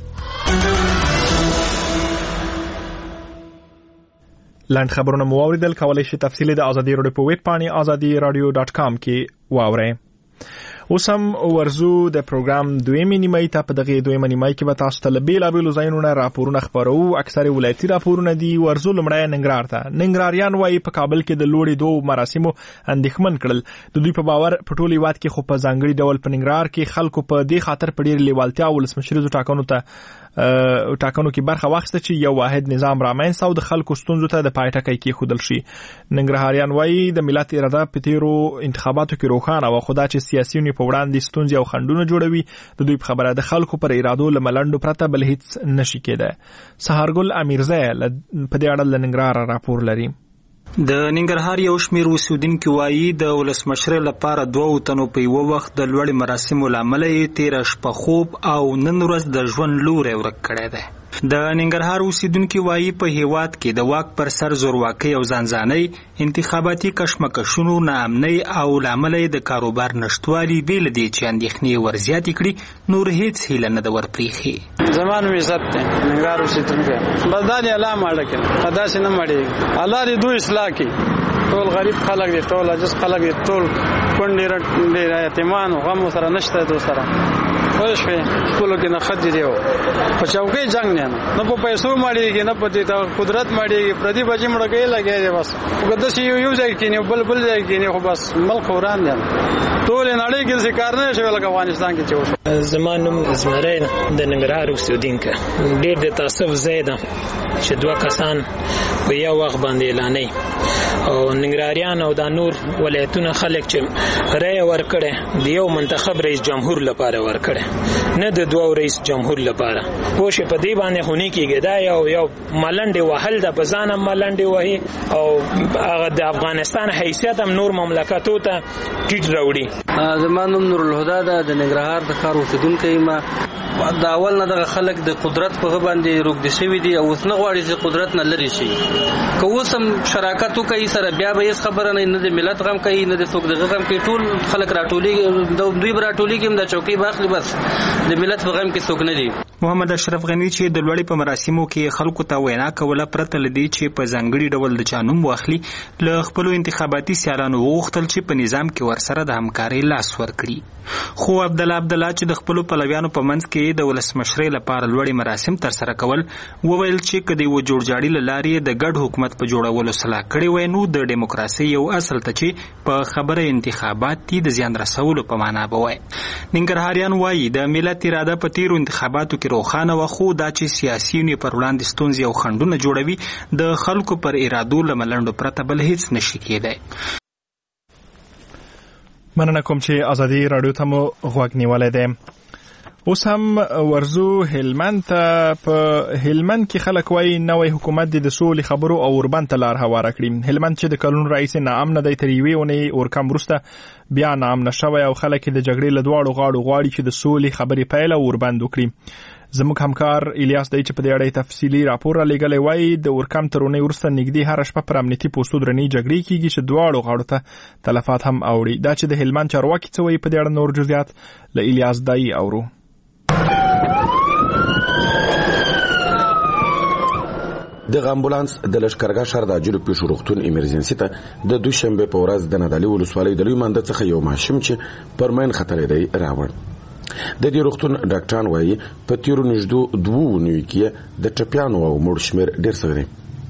لاند خبرونه مو اوریدل. کولای شئ تفصیلی د ازادي رادیو په ویب پاڼې azadiradio.com کې واورئ. اوس هم ورزو د پروګرام دویمه نیمه ته په دغه دویمه نیمه کې به تاسو ته بیلابېلو ځایونو راپورونه خبرو. اکثره ولایتي راپورونه دي. ورزو لمړی ننګرهار ته. ننګرهاریان وایي په کابل کې د لوړې 2 مراسمو اندېښمن کړل. د دوی په باور په ټول هیواد کې خو په ځانګړي ډول په ننګرهار کې خلکو په دې خاطر په ډېر لیوالتیا ولسمشریزو ټاکنو کې برخه واخیسته چې یو واحد نظام رامنځته او د خلکو ستونزو ته د پای ټکی کېښودل شي. ننګرهاریان وایي د ملت اراده په تیرو انتخاباتو کې روښانه وه، خو دا چې سیاسیونو په وړاندې ستونزې او خنډونه جوړوي د دوی په خبره د خلکو پر ارادو له ملنډو پرته بل هیڅ نشي کېدای. سهارګل امیرزی په دې اړه له ننګرهار راپور لري. د ننګرهار یو شمیر اوسیدونکو وایي د ولسمشر لپاره 2 تنو په یو وخت د لوړ مراسمو لامل یې 13 شپه خوب او نن ورځ د ژوند لوري ورک کړی دی. د ننګرهار اوسیدونکو وایي په هیواد کې د واک پر سر زورواکۍ او ځانځانۍ انتخاباتي کشمکشونو ناامنۍ او لامل یې د کاروبار نشټوالي بیل دي چې اندېښنې ورزیاتې کړي. نور هیڅ هیله نه ده ورپرېښې. زمان عزت دی ننګرهار اوسیدونکو بس دا دی الله ماړه کړي داسې نه مړېږي. الله دې دوی اصلاح کړي ټول غریب خلک دي، ټول عجز خلک دي، ټول کونډې یتیمان غم سره نشته دو سره خوښ وي خپل کې نه خد دی په چوکۍ جنگ نه په پیسو ماړيږي نه په دې قدرت ماړيږي پردي بجې مړګي لګي بس وګد شي یو ځای کې نه بل ځای کې نه خو بس ملک وران دي ټول نړۍ کې ذکر نه شوی لکه افغانستان کې چې زمانم زمرین د ننګرهار اوسیدونکو ډېر د تاسف زیاده چې دوه کسان په یو وخت باندې اعلانې او ننګرهاریان او د نور ولایتونو خلک چې رای ورکړي د یو منتخب رئیس جمهور لپاره ورکړي نه د دوه رئیس جمهور لپاره پوه شي په دې باندې خونی کېږي دا یو ملنډې وهل د بزانه ملنډې وهي او هغه د افغانستان حیثیت هم نور مملکتو ته ټیټ راوړي. زمانم نور الهدى د ننګرهار د ښار اوسیدونکو ما د اول نه د خلک د قدرت په باندې روږدي شوی دي او اوس نه غواړي چې قدرت نه لري شي که اوس هم شراکت وکړي سره بیا به هیڅ خبره نه د ملت غم کوي نه د څوک د غم کوي ټول خلک راټولي دوی راټولي کوم د چوکۍ باخلي بس د ملت په غم کې څوک نه دي. محمد اشرف غنی چې د لوړې په مراسمو کې خلکو ته وینا کوله پرته لدی چې په ځانګړي ډول د چانوم واخلي له خپل انتخاباتي سیالانو وغوښتل چې په نظام کې ورسره د همکارۍ لاس ورکړي. خو عبد الله چې د خپل پلویانو په منځ کې د ولسمشرۍ لپاره لوړې مراسم تر سره کول وویل چې کدی و جوړجاړي لارې د ګډ حکومت په جوړولو سلا کړي وای نو د دیموکراسي یو اصل ته چې په خبره انتخابات دي د زیان رسولو په معنا بوي. ننګرهاریان وایي د ملت اراده په تیرو انتخاباتو کې روښانه و خو دا چې سیاسيونی پر وړاندې ستونزې او خنډونه جوړوي د خلکو پر ارادو لملندو پرته بل هیڅ نشي کېدای. مننه کوم چې ازادي رادیو ته مو غوږ نیولای دی. اوس هم ورزو هلمند ته. په هلمند کې خلک وایي نوې حکومت د سولې خبرو او اوربند ته لار هواره کړي. هلمند چې د کلون رئیس ناامنه دی تر یوې اونۍ ورکم وروسته بیا ناامنه شوی او خلک د جګړې له دواړو غاړو غواړي چې د سولې خبرې پیل او اوربند وکړي. زموږ همکار الیاس دی چې په دې اړه تفصیلی راپور را لېږلی وایي د ورکم تر اونۍ وروسته نږدې هره شپه پر امنیتي پوستو درنې جګړې کېږي چې دواړو غاړو ته تلفات هم اوړي. دا چې د هلمند چارواکي څه وایي په دې اړه نور جزئیات له الیاس دی اورو. د امبولانس د لشکرګاه شهر د اجرو پیښو روغتون ایمرجنسي ته د دوشنبه په ورځ د نادعلي ولسوالۍ د لوی مانده څخه یو ماشوم چې پرمن خطر دی راوړ. د دې روغتون ډاکټران وایي په تیرو نږدې 2 اونیو کې د ټپیانو او مړ شمیر ډیر سوی.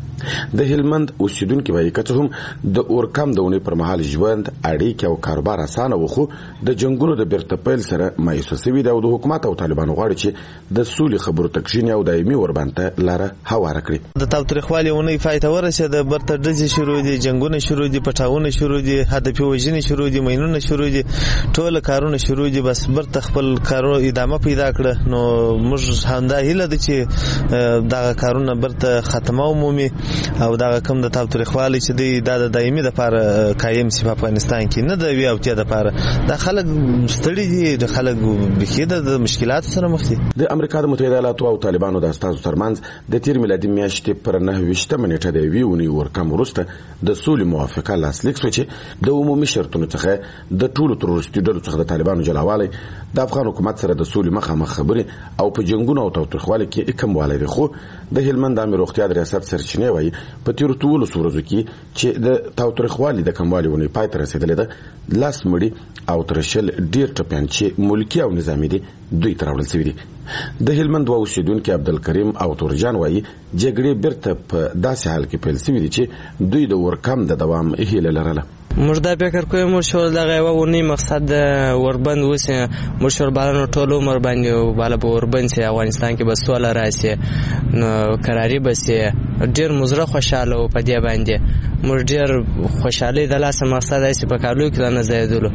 د هلمند اوسیدونکو وایي که څه هم د اورکم د اونۍ پر مهال ژوند اړیکې او کاروبار اسانه و خو د جنگونو د بیرته پیل سره مایوسه شوي دي او د حکومت او طالبانو غواړي چې د سولې خبرو تکشین او دایمي اوربند ته لاره هواره کړي. د تاوتریخوالي اونۍ فایده ورسېده، برته ډزې شروع دي، جنگونه شروع دي، پټاونه شروع دي، هدفي وژنې شروع دي، مینونه شروع دي، ټول کارونه شروع دي. بس برته خپل کارونه ادامه پیدا کړه. نو موږ همدا هیله ده چې دا کارونه برته ختمه ومومي او دا کوم د تاوتریخوالي چې دی دا د دایمي لپاره قایم شي په افغانستان کې نه د وی او ته لپاره. دا خلک ستړي دي، د خلک بخیده د مشکلات سره مخ دي. د امریکا د متحده ایالاتو او طالبانو د استازو ترمنځ د تیر میلادي میاشتې پر 9 منېټه د ویونی ورکم وروسته د سولې موافقه لاسلیک شو چې د عمومي شرطونو څخه د ټولو تروریستي ډلو څخه د طالبانو جلاوالی د افغان حکومت سره د سولې مخامخ خبرې او په جنگونو او تاوتریخوالي کې کموالی دی. خو د هلمند د امیر روغتیا د ریاست سرچینې وایي په تیرو 2 ورځو کې چې د تاوتریخوالي د کموالي ونې پای ته رسیدلې ده 10 مړي او ترشل ډیر ټپیان چې ملکی او نظامی دي دوی تراوړل شوي دي. د هلمند اوسیدونکو عبدالکریم او تورجان وایي جګړې بیرته په داسې حال کې پیل شوې دي چې دوی د ورکم د دوام هیله لرله. موږ دا فکر کوو موږ شول دغه یو ونی مقصد د وربند وسه موږ شول بالانو ټولو مر باندې بالا په وربند سي افغانستان کې بس سوال راسي نو قراري بس ډیر مزره خوشاله او په دې باندې موږ ډیر خوشاله د لاسه مقصد ایسي په کارلو کې نه زیاتولو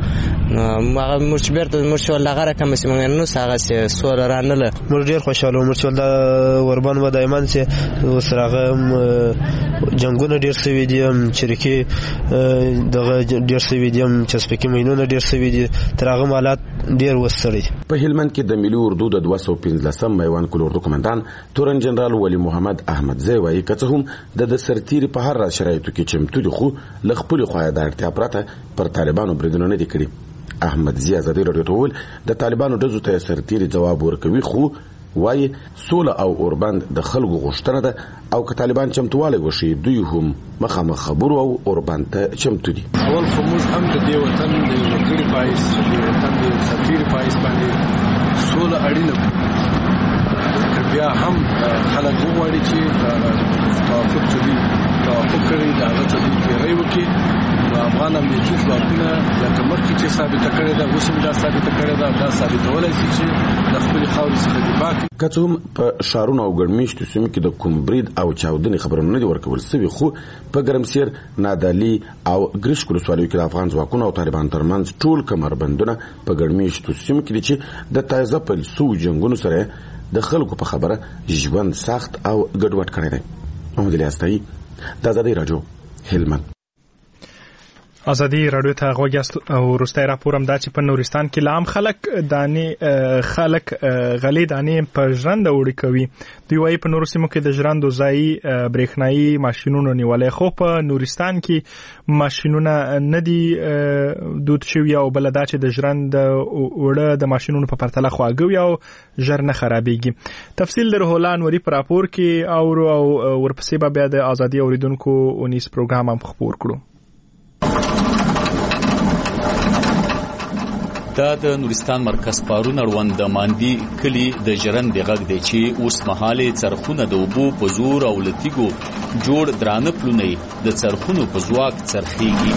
موږ بیرته موږ شول لغه رقم سي موږ نو ساغه سي سوال رانله موږ ډیر خوشاله موږ شول د وربند و دایمن سي وسرغه جنگونه ډیر سوي دي چرکی دغه ډیر سوي دي چې سپکې مینونه ډیر سوي دي ترغه مالات ډیر وسړي. په هلمند کې د ملي اردو د 215 میوان کول اردو کمانډان تورن جنرال ولی محمد احمد زوی وایي که څه هم د سرتیري په هر شرایطو کې چمتو دي خو ل خپل خوایه د اړتیا پرته پر طالبانو بریدونه نه دي کړي. احمد زی ازادي رادیو ته ویل د طالبانو دزو ته سرتیري جواب ورکوي خو وایي سوله او اوربند د خلکو غوښتنه ده او که طالبان چمتواله وشي دوی هم مخامخ خبرو او اوربند ته چمتو دي. اول خو موږ هم د دې وطن د وګړي پایس د وطن د سفیر پایس باندې سوله اړینه بیا هم خلک وغواړي چې توافق کړي دا غته دي تیری وکړي افغان امنیتي ځواکونه لکه مخکې چې ثابته کړې ده اوس هم دا ثابته کړې ده دا ثابتولی شي چې د خپلې خاورې څخه دفاع کوي. که څه هم په ښارونو او ګڼمېشتو سیمو کې د کوم برید او چاودنې خبرونه نه دي ورکول سوي خو په ګرمسیر نادعلي او ګرشک ولسوالیو کې د افغان ځواکونو او طالبان ترمنځ ټول کمربندونه په ګڼمېشتو سیمو کې دي چې د تازه پیل سوي جنګونو سره د خلکو په خبره ژوند سخت او ګډوډ کړی دی. محمد علي استایي د ازادۍ راډیو هلمند. ازادي راډیو ته غوږ یاست او وروستی راپور هم دا چې په نورستان کې لام خلک غلې دانې په ژرنده وړي کوي. دوی وايي په نورو سیمو کې د ژرندو ځایي برېښنایي ماشینونو نیولې خو په نورستان کې ماشینونه نه دي دود شوي او بل دا چې د ژرند وړه د ماشینونو په پرتله خواږه وي او ژر نه خرابېږي. تفصیل د روح الله انوري په راپور کې او ورپسې به بیا د ازادي اوریدونکو اونیس پروګرام هم خپور کړو. دا د نورستان مرکز پارون اړوند د ماندی کلی د ژرندې غږ دی چې اوس مهاله څرخونه د اوبو په زور او لتیګو جوړ درانه پلونه د څرخونو په ځواک څرخيږي.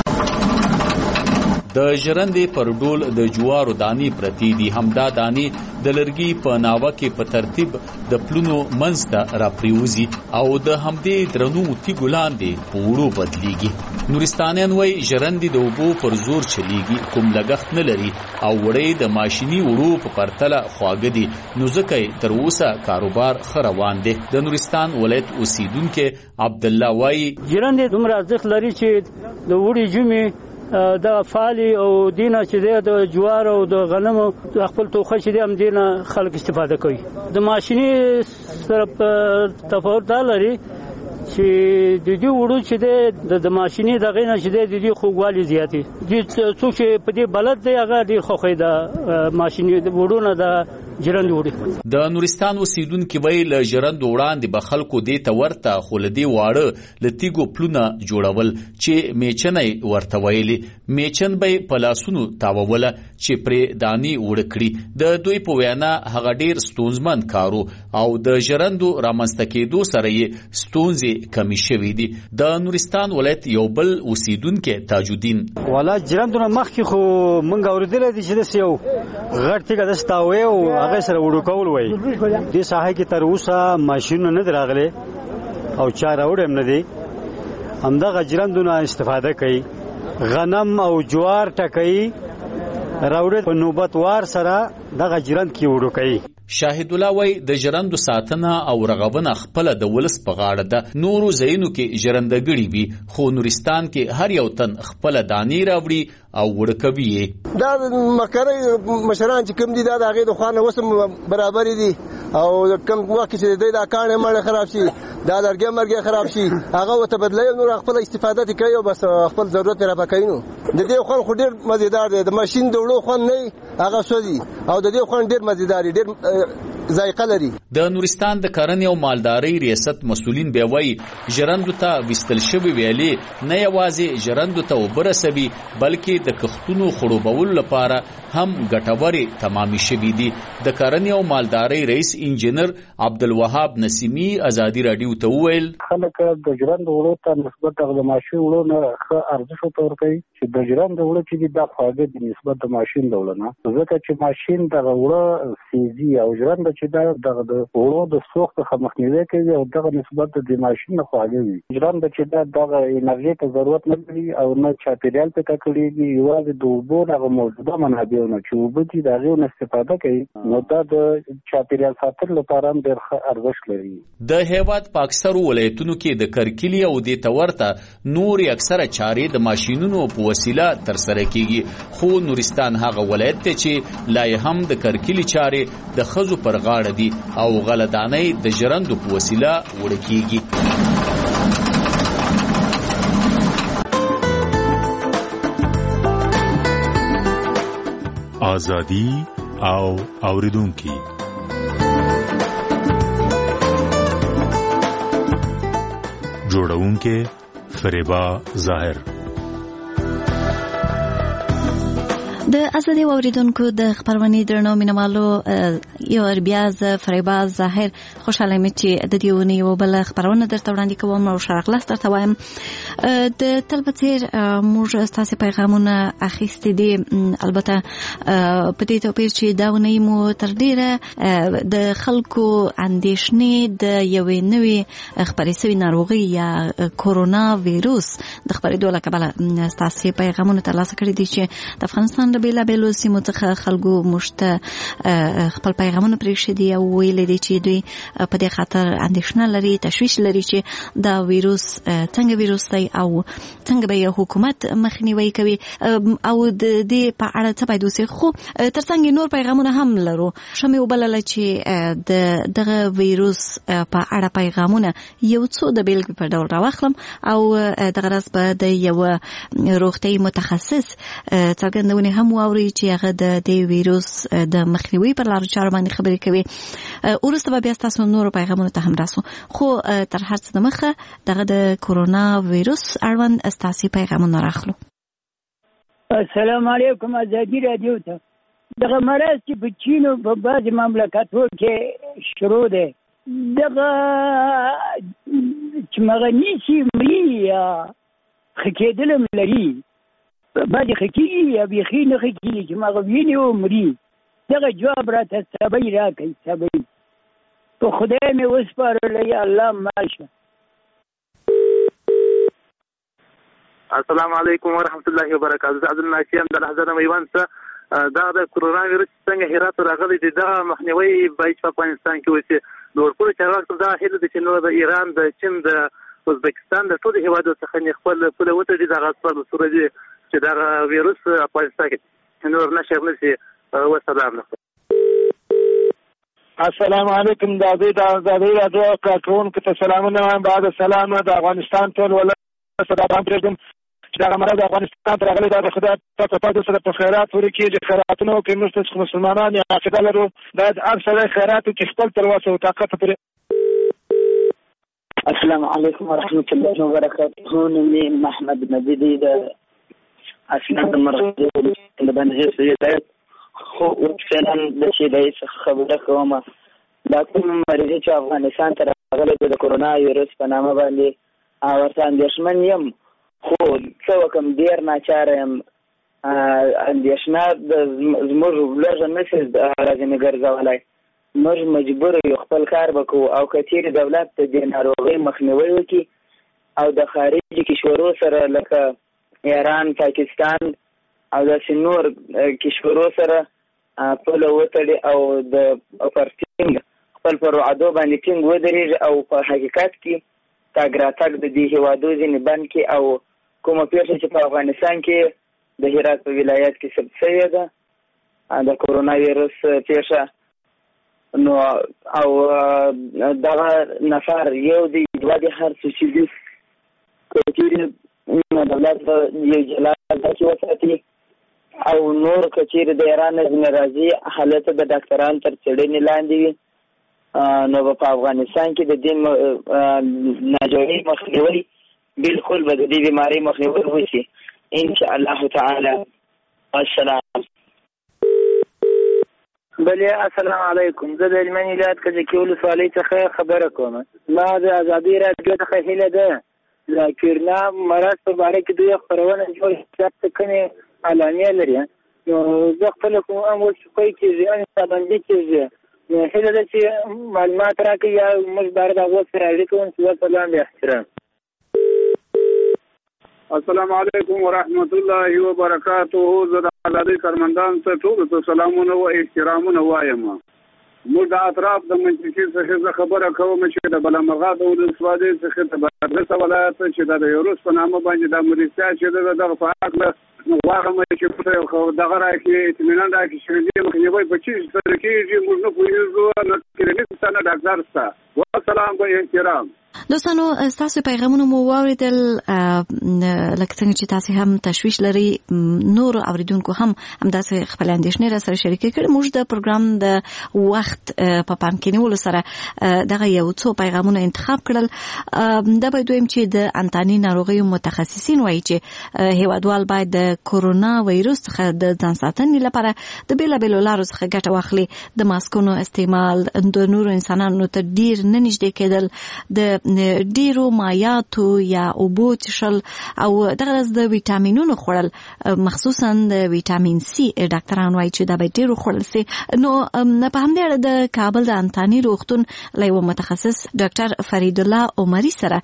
د ژرندې پر ډول د جوارو دانی پرتی دي همدا دانی د لرګي په ناوه کې په ترتیب د پلونو منځ ته راپریوزي او د همدې درنو تیګو لاندې په وړو بدلیږي. نورستانیان وایي ژرندې د اوبو پر زور چلیږي کوم لګښت نه لري او وړې د ماشیني وړو په پرتله خواږه دي نو ځکه تر اوسه کاروبار ښه روان دی. د نورستان ولایت اوسیدونکو عبد الله وایي ژرندې دومره ارزښت لري چې د وړي جمعې د فالي او دینه چې د جوار او د غنمو خپل توخه چې هم دینه خلک استفاده کوي. د ماشيني سره تفاوت لري چې د دې وړو چې د ماشيني دغه نه چې د دې خوګوالي زیاتې دي څو چې په دې بلد دی هغه ډیر خوخې د ماشيني وړونه د ژرند وړي. د نورستان اوسیدونکو ویل ژرند وړاندې به خلکو دې ته ورته خولدي واړه لتیګو پلونه جوړول چې میچنې ورته ویلي میچن به پلاسونو تاووله چې پرې دانی وړکړي. د دوی په وینا هغه ډیر ستونزمن کارو او د ژرندو رامنځته کېدو سره یې ستونزې کمی شوې دي. د نورستان ولایت یو بل اوسیدونکو تاجودین والا ژرندونه مخکې خو مونږ اوریدل دي چې د یو غړتیګه د ستاوي او هغه سره وړو کول وای دې ساحه کې تر اوسه ماشینونه نه دراغله او چاره وړم نه دي همدغه ژرندونه استفاده کوي غنم او جوار ټکای راوړل په نوبت وار سره دغه ژرند کې وړو کوي. شاهد الله وای د ژرندو ساتنه او رغبنه خپل د ولس په غاړه ده. نورو ځایونو کې ژرندګړي وي خو نورستان کې هر یو تن خپل دانی راوړي او وړکوي. دا مکرې مشران چې کوم دي دا هغه د خوانه وسم برابر دي او کوم وخت چې د کانه مړ خراب شي دا لرګي مرګي خراب شي هغه وته بدلای نور خپل استفاده کوي او بس خپل ضرورت را پکاینو. د دې خو ډیر مزیدار دی د ماشين د وړو خو نه هغه سودي او د دې خو ډیر مزیدار ډیر ذایقه لري. د نورستان د کرنې او مالدارۍ ریاست مسؤلین به وایي ژرندو ته وستل شوی ویلي نه یوازې ژرندو ته وبرسوي بلکې د کښتونو خړوبولو لپاره هم ګټورې تمامي شوي دي. د کرنې او مالدارۍ رئیس انجینر عبدالوهاب نسیمی ازادي راډیو ته وویل خلک د ژرندو وړو ته نسبت د ماشین وړو نه ښه ارزښت ورکوي چې د ژرندو وړو چې دا خواږه دي نسبت د ماشین ډول نه ځکه چې ماشین دغه وړه سیزي او ژرنده چې دغه د وړو د سوخت څخه مخنیوي کوي او دغه نسبت د ماشین نه خواږه وي. ژرنده چې دغه انرژي ته ضرورت نه لري او نه چاپیریال ته کړيږي یوازې د اوبو دغه موجوده منابع نه چې اوبه دي دغه نه استفاده کوي نو دا د چاپیریال ساتلو لپاره هم ډېر ارزښت لري. د هیواد په اکثرو ولایتونو کې د کرکلی او د تورته نور اکثره چارې د ماشینونو په وسیله تر سره کیږي خو نورستان هغه ولایت ته چې لا هم د کرکلی چارې د خزو پر غاړه دي او غلدانې د ژرندو په وسیله وړکیږي. ازادي او اوریدونکو جوړونکې فریبا ظاهر. د ازادي اوریدونکو د خبرونې درنو مینوالو یو بیا ز فریبا ظاهر خوشاله مې چې د دیونی یو بل خبرونه درته وړاندې کوم او شرقلاس درته وایم. د تلبتیر موږ تاسو پیغامونه اخیستې دي، البته په دې توګه چې دا ونی مو تر ډیره د خلکو اندېښنې د یوې نوې خبرې سوي ناروغي یا کورونا وایروس د خبرېدو له کبله تاسو پیغامونه ترلاسه کړي دي چې د افغانستان بیلابیلو سیمو څخه خلکو مشته خپل پیغامونه پرېښي دي او ویلي دي چې دوی په دې خاطر اندېښنه لري، تشویش لري چې دا ویروس څنګه ویروس دی او څنګه به حکومت مخنیوي کوي او د دې په اړه څه باید وسي. خو ترڅنګ نور پیغامونه هم لرو. شمه وبلله چې دغه ویروس په اړه پیغامونه یو څو د بیلګې په ډول راوخلم او دغه راز به د یو روغتي متخصص څرګندونه هم واوري چې هغه د دې ویروس د مخنیوي پر لارو چارو باندې خبرې کوي. وروسته به بیا تاسو نور پیغامونه ته هم راسو. خو تر هر څه مخه دغه د کورونا ویروس اړوند تاسو پیغامونه راخلو. السلام علیکم. ازادي رادیو ته دغه مرض چې په چین او په بعض مملکتونو کې شروع دی، دغه چې مغنی شي مري یا خکېدل لري، بعضې خکېږي یا بیخي نه خکېږي چې مغه وینې او مري. دغه جواب راته سبی راکړئ، سبی په خدای مې وسپارله، یا الله ماشه. السلام علیکم ورحمت الله وبرکاته. زه عبدالناشي یم د لهجه میوند څخه. دا د کورونا ویروس څنګه هرات راغلی دی، دغه مخنیوي باید په افغانستان کې وشي. د ورپورې چارواکو دا هیله ده چې نور د ایران، د چین، د ازبکستان د ټولو هیوادو څخه خپل پوله وتړي دغه اصفر صورت دی چې دغه ویروس افغانستان کې نور نشر نشي. وسلام. السلام علیکم. د ازادي راډیو کارکونکو ته سلامونه. بعد سلام د افغانستان ټول ولایت سره پرېږدم چې دغه مرض د افغانستان ته راغلی، دا د خدای په سره په خیرات ورکړي چې خیراتونه وکړي. موږ ته مسلمانان یا عقیده لرو باید هر سړی خیرات وکړي خپل تر وسه او طاقت پرې. السلام علیکم ورحمت الله وبرکاته. نوم محمد مجیدی د اسناد مرکز د بندر سیدایت. خو فعلا د شیدای څخه خبره کوم. دا کوم مریض چې افغانستان ته راغلی د کورونا ویروس په نامه باندې ورته اندېښمن یم، خو څه وکړم ډېر ناچاره یم. اندېښنه زموږ لږه نشي راځنې ګرځولی. موږ مجبور یو خپل کار وکړو او که چیرې دولت د دې ناروغۍ مخنیوی وکړي او د خارجي کشورو سره لکه ایران، پاکستان او داسې نور کشورو سره پوله وتړي او د پرټینګ خپل پر وعدو باندې ټینګ ودرېږي او په حقیقت کې تګ راتګ د دې هیوادو ځینې بند کړي او کومه پیښه چې په افغانستان کې د هرات په ولایت کې ثبت شوې ده د کورونا ویروس پیښه، نو او دغه نفر یو دی دوه دی هر څه چې دي که چیرې دولت یو جلا کې وساتي او نور که چیرې د ایران نه ځینې راځي حالت د ډاکټرانو تر څېړنې لاندې وي، نو په افغانستان کې د دې ناجوړۍ مخنیوی بالکل به د دې بیمارۍ مخنیوی وشي ان شاء الله تعالی. السلام. بله السلام علیکم. زه د هلمند ولایت کجکي ولسوالۍ څخه خبره کوم. ما د ازادي راډیو څخه هیله ده د کورونا مرض په باره کې دوی خپرونه جوړ څه کومې اعلامیه لري، نو زه خپل کوم امر کوي چې ځان باندې کېږي، نو هیله ده چې معلومات راکړي یا موږ باید هغه سره اړیکه ونیسو. سلام د احترام. السلام علیکم ورحمت الله وبرکاته. زه د ازادۍ کارمندانو ته ټولو ته سلامونه او احترامونه وایم. موږ د اطراف د منطقې څخه زه خبره کوم چې د بلمغاد ولسوالۍ څخه د بادغیس ولایت چې د ویروس په نامه باندې د مریضتیا چې دغه په اړه غواړم چې په دغه راکې اطمینان راکړي چې دې مخنیوی په چی سره کېږي. موږ نه پوهېږو، نه کلینیک شته نه ډاکټر شته. والسلام به احترام. دوستانو تاسو پیغامونه مو واوریدل لکه څنګه چې تاسو هم تشویش لري نور اوریدونکو هم همداسې خپل اندېښنې را سره شریکې کړي. موږ د پروګرام د وخت په پام کې نیولو سره دغه یو څو پیغامونه انتخاب کړل. دا به دویم چې د انتاني ناروغیو متخصصین وایي چې هیوادوال باید د کورونا وایروس څخه د ځان ساتنې لپاره د بیلابیلو لارو څخه ګټه واخلي. د ماسکونو استعمال، د نورو انسانانو ته ډیر نه نږدې کېدل، د ډیرو مایعاتو یا اوبو څښل او دغه د ویټامینونو خوړل، مخصوصا د ویټامین سی. ډاکټران وایي چې دا به ډیرو خوړل سي. نو په همدې اړه د کابل د انتاني روغتون له یو متخصص ډاکټر فرید الله عمري سره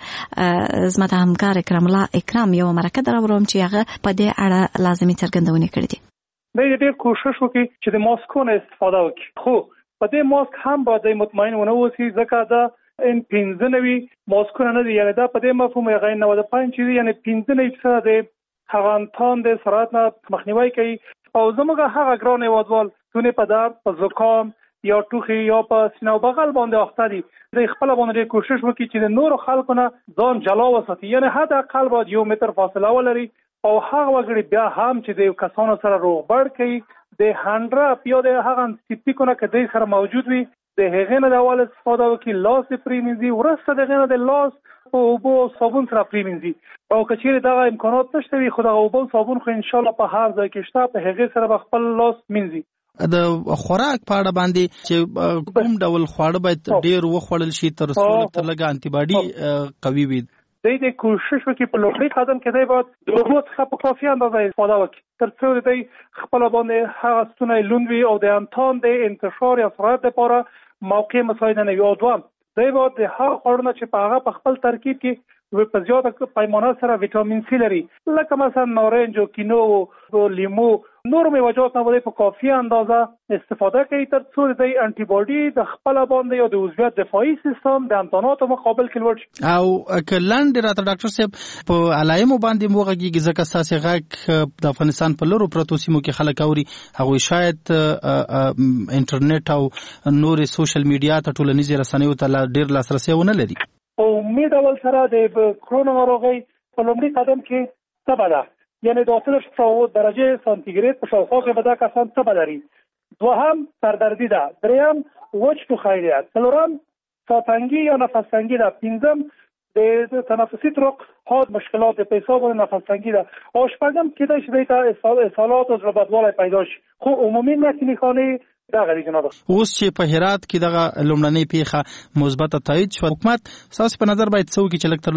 زما ته همکار اکرام الله اکرام یو مرکه دراوړم چې هغه په دې اړه لازمي څرګندونې کړې دي. باید ډېر کوشش وکړي چې د ماسکونو استفاده وکړي، خو په دې ماسک هم باید مطمئن ونه اوسي ځکه دا ان 15 ماسکونه نه دي، یعنی دا په دې مفهوم یې غیر 95 چې یعنی 15% د هغه انتان د سرعت نه مخنیوي کوي. او زموږ هغه ګران هیوادوال تونه په درد، په زکام یا ټوخي یا په سینه او بغل باندې اخته دي، د خپل باندې کوشش وکړي چې د نورو خلکو نه ځان جلا وساتي، یعنی حد اقل باید 1 متر فاصله ولري. او هغه وګړي بیا هم چې د کسانو سره روغبړ کوي د هندرا یا د هغه سپیکونه کې د سره موجود وي د هغه نه د اول استفاده وکړي، لاس پریمنځي، ورسته د هغه د لاس او اوبو صابون سره پریمنځي. او کچېره دا امکانات نشته وي خو د اوبو صابون خو ان شاء الله په هر ځای کې شته، په هغه سره خپل لاس منځي. د خوراک په اړه باندې چې کوم ډول خواړه باید ډیر وخوړل شي تر څو لږه انټي باډي قوي وي. د کوشش وکړي په لومړي قدم کې دی باید د اوبو څخه په کافي اندازه استفاده وکړي تر څو دی خپل باندې هغه ستونی لوند وي او د انتان د انتشار یا سرعت لپاره موقع مساعده نه وي. او دوام دی باید د هغه خوړونه چې په هغه په خپل ترکیب کې په زیاته پیمانه سره ویټامین سی لري، لکه مثلا نارنج او کینو او لیمو، نور میوه‌جات نه باید په کافي اندازه استفاده کوي تر څو د انټي باډي د خپل باندې یا د عضویت دفاعي سیستم د انتاناتو مقابل کې لوړ شي. او کلاند راته ډاکټر صاحب په علایمو باندې موږ ځکه ساسي غاک د افغانستان په لورو پروتو سیمو کې خلک اوري، هغه شاید انټرنیټ او نور سوشل میډیا ته ټولنیزې رسنیو ته ډیر لاسرسي ونه لري. او امید اول سره د کرونا ناروغي په لومړي قدم کې تبه ده، یعنی د 300 درجه سانتیګریډ په شاوخوا کې به دا کسان تبه لري. دوهم سردردي ده، دریم وچ ټوخی ده، څلورم ساتنګي یا نفس تنګي ده، پنځم د تنفسي طرق حاد مشکلات په حساب د نفس تنګي ده، او شپږم کېدای شي د اصالات او زړه پیدا شي. خو عمومي نښې خانه اوس چې په هرات کې دغه لومړنۍ پیښه مثبت تایید شو، حکومت تاسو په نظر باید څوک چې لکتر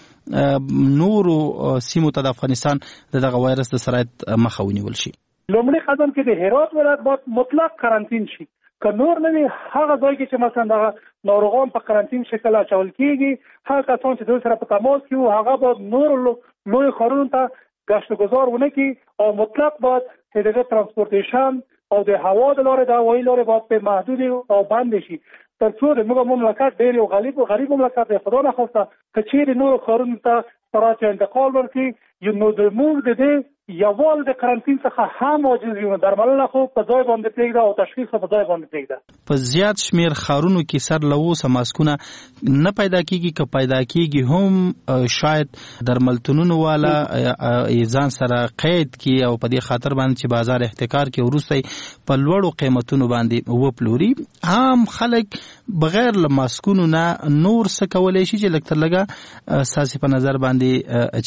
لګا نورو سیمو ته د افغانستان دغه وایرس د سرایت مخه ونیول شي. لومړی قدم کې د هرات ولایت باید مطلق کارانتین شي، که نور نه وي هغه ځای کې چې مثلا دغه ناروغان په کارانتین شکل اچول کېږي، هغه کسان چې دوی سره په تماس کې وو هغه باید نور لوی ښارونو ته ګشت ګذار ونه کړي، او مطلق باید چې دغه ترانسپورټیشن او د هوا د لارې د هوایي لارې باید په محدود او بند شي تر څو د موږ مملکت ډېر یو غریب مملکت دی. خدا نخواسته که چیرې نور ښارونو ته سرعت انتقال ورکړي نو د موږ د دې یوال د کارانتین څخه هم عاجز یو، درملنه خو په ځای باندې پرېږده او تشخیص په ځای باندې پرېږده. په زیات شمیر ښارونو کې سر له اوسه ماسکونه نه پیدا کېږي، که پیدا کېږي هم شاید درملتونونو والا ځان سره قید کړي او په دې خاطر باندې چې بازار احتکار کې وروسته په لوړو قیمتونو باندې وپلوري. عام خلک بغیر له ماسکونو نه نور څه کولی شي چې لږ تر لږه ستاسې په نظر باندې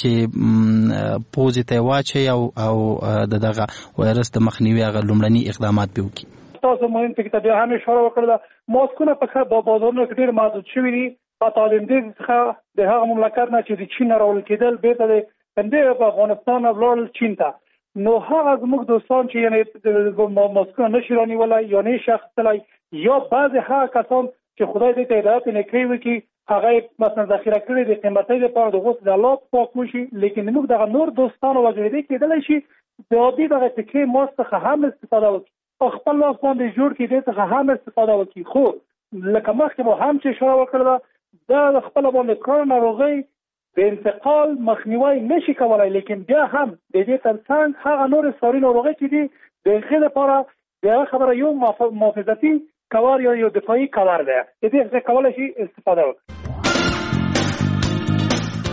چې پوزې ته یې واچوي او دغه وایرس د مخنیوي هغه لومړني اقدامات به وکړي. تاسو مهم ټکي ته هم اشاره وکړه، ماسکونه په بازارونو کې ډېر محدود شوي دي. په تعلیمدید څخه د هغه مملکت نه چې د چین راول کېدل بیرته د همدې په افغانستان ولاړل چین ته، نو هغه زموږ دوستان چې یعنی ماسکونه نشي رانیولی یا نه شي اخیستلی، یا بعضې هغه کسان چې خدای دې ته هدایت نکړی وکړي هغه مثلا ذخیره کړي د قیمتۍ لپاره د غوث د الله پاک وشي، لیکن موږ دغه نور دوستانو وګړي کېدلی شي د عادي دغه ټکې ماسک څخه هم استفاده وکړي او خپل لاس باندې جوړ کړي دې څخه هم استفاده وکړي. خو لکه مخکې مو هم چې اشاره وکړله دا خپل باندې کرونا ناروغي د انتقال مخنیوی نشي کولای، لیکن بیا هم د دې ترڅنګ هغه نور ساري ناروغي چې دي د هغې لپاره د خبره یو محافظتي کار یا یو دفاعي کار دی، د دې څخه کولای شي استفاده وکړي.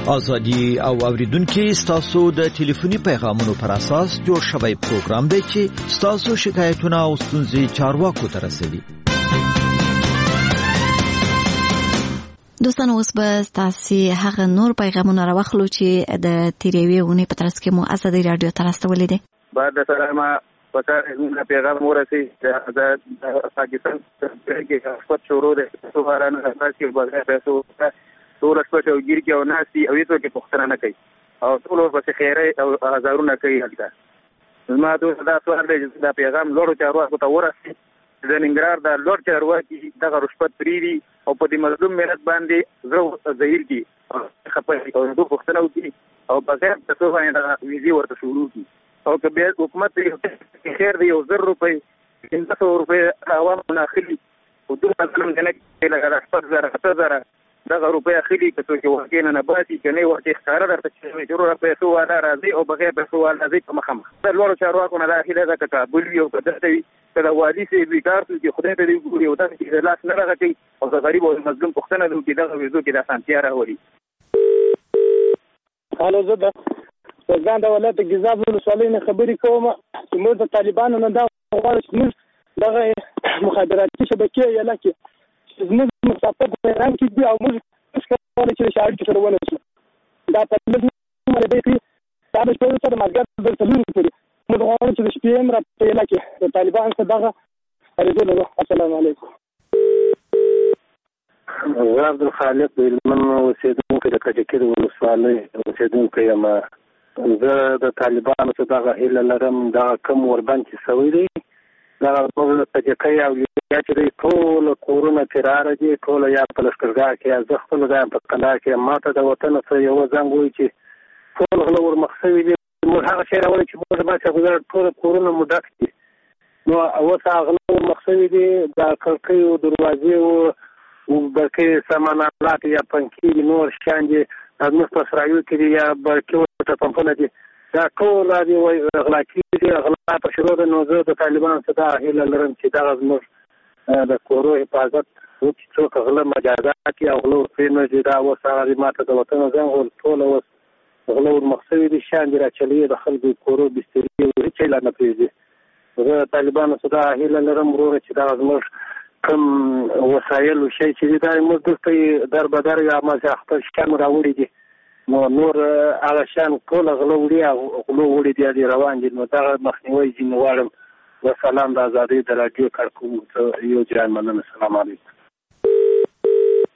ازادي او اوریدونکو ستاسو د ټلیفوني پیغامونو پر اساس جوړ شوی پروګرام دی چې ستاسو شکایتونه او ستونزې چارواکو ته رسوي. دوستان اوس به تاسو هغه نور پیغامونه راوخلو چې د تیریوي ونی په ترڅ کې مو ازادي رادیو ته راستولې دي. بعد سلامه پکاره پیغام ورسي د پاکستان کې خپل شروع ده سوارانه اساسي بغیر پیسو ټول شپه او ګیر کې او ناسي او هیڅ کې پښتنه نه کوي او ټول ورپسې خیره او هزارونه کوي. هلته زما دا سوال دی چې دا پیغام لوړو چارواکو ته ورسي. د ننګرهار د لوړ چارواکي دغه رشوت پریدي او په دې مظلوم ملت باندې زړه ظاهر دي خپل او دوه پښتنه وکړي او بغیر تاسو باندې د ویزي ورته شروع کی او که بیا حکومت خیر دی 1000 روپۍ 300 روپۍ عوام ناخلي او دوه مظلوم نه کې لګا 7000 دغه روپۍ اخلي که څوک ورکینه نه باسي کنه ورته ښکارا درته چې ضرورت پیسو والا راځي او بغیر پیسو والا راځي په مخامخ د لوړو چارواکو نه داخله ده کابل یو کده وي کله وادي سي بیکار چې خدای ته دی ګوري او دا چې لاس نه راغی او د غریب او مظلوم پښتنه د دغه ویزو کې د سانتیا راوړي. حالو زه د ځان د ولایت ګزاب ولسوالۍ نه خبرې کوم چې موږ د طالبانو نه دا غواړو چې موږ دغه مخابراتي شبکې یا لکه زموږ مسافر په ایران کې دي او موږ څنګه چې شاعر کې سره ونیسو دا په موږ باندې دی دا د ټول سره مګر د تلون کړی موږ غواړو چې د شپې امر په ایران کې د طالبان څخه دغه ارزونه. السلام علیکم. زه عبدالخالق د هلمند اوسېدونکی د کجکي د ولسوالۍ اوسېدونکی یم. زه د طالبانو څخه دغه هیله لرم دغه کم وربند چې سوی دی دغه موږ کجکي او یا چې دی ټول کورونه فراره دي ټول یا په لښکرګاه کې یا زه خپل ځایم په کندهار کې ماته د وطن څخه یو زنګ وایي چې ټول غله ورمخ سوي دي. موږ هغه شی راوړی چې موږ باید ګزار ټول کورونه مو ډک دي نو اوس هغه غله ورمخ سوي دي د کړکۍ او دروازې او برقي سامانات یا پنکې نور شیان دي زموږ په سرایو کې دي یا برقي ورته پمپونه دي دا ټول دي غلا کېږي غلا په شروع ده. نو زه د طالبانو څخه دا هیله لرم چې دغه زموږ د کورو حفاظت وکړي څوک غله مجازات کړي او غله ورپرې نه دي. دا اوس هغه ماته د وطن زنګ ټول اوس غله ورمخ سوي دي شیان دي راچلوي د خلکو کورو بسترې هېڅ چی لا نه پرېږدي. زه طالبانو څخه دا هیله لرم وروره چې دغه زموږ کوم وسایل شی چې دي دا موږ دلته در بدر یا ما خپل شیان راوړي دي نو نور هغه شیان ټول غله وړي دي روان دي. نو دغه مخنیوی ځینې غواړم. وسلام د ازادۍ د راډیو کارکوونکو یو جان مننه. السلام علیکم.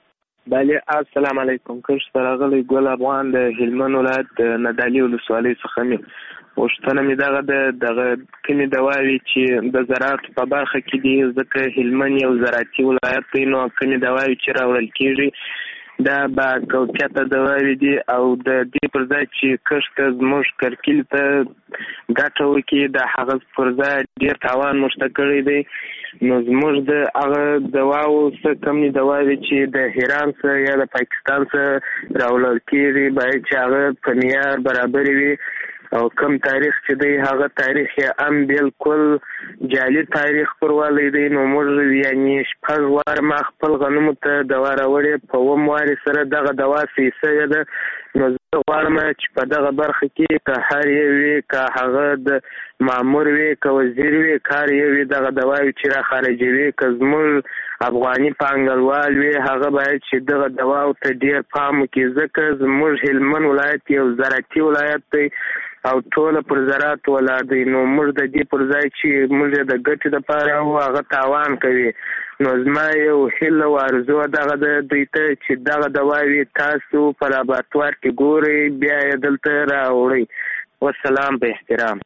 بله السلام علیکم. کښ راغلی ګل افغان د هلمند ولایت د ندالي ولسوالۍ څخه مې پوښتنه مې دغه کومې دواوې چې د زراعت په برخه کې دي ځکه هلمند یو زراعتي ولایت دی نو کومې دواوې چې راوړل کېږي دا با کوکته دواوې دي او د دې پر ځای چې کښت زموږ کرکیل ته ګټه وکړي د هغه پر ځای ډېر تاوان موږ ته کړی دی. نو زموږ د هغه دواو څه کمې دواوې چې د ایران څخه یا د پاکستان څخه راوړل کېږي باید چې هغه په معیار برابرې وي او کم تاریخ چې دی هغه تاریخ یې هم بالکل جعلي تاریخ پروالی دی. نو موږ یعنی 6 واره ما خپل غنمو ته دوا راوړې په 2 وارې سره دغه دوا سیسه ده. نو زه غواړم چې په دغه برخه کې که هر یو وي که هغه د مامور وي که وزیر وي کار یو وي دغه دواوې چې را خارجوي که زموږ افغاني پانګوال وي هغه باید چې دغه دواو ته ډېر پام وکړي ځکه زموږ هلمند ولایت یو زراعتي ولایت دی او ټوله پر زراعت ولاړ دی. نو موږ د دې پر ځای چې موږ د ګټې دپاره هغه تاوان کوي. نو زما یو هیله او ارزو دغه د دوی ته چې دغه دواوې تاسو په لابراتوار کې ګورئ بیا یې دلته راوړئ. والسلام په احترام.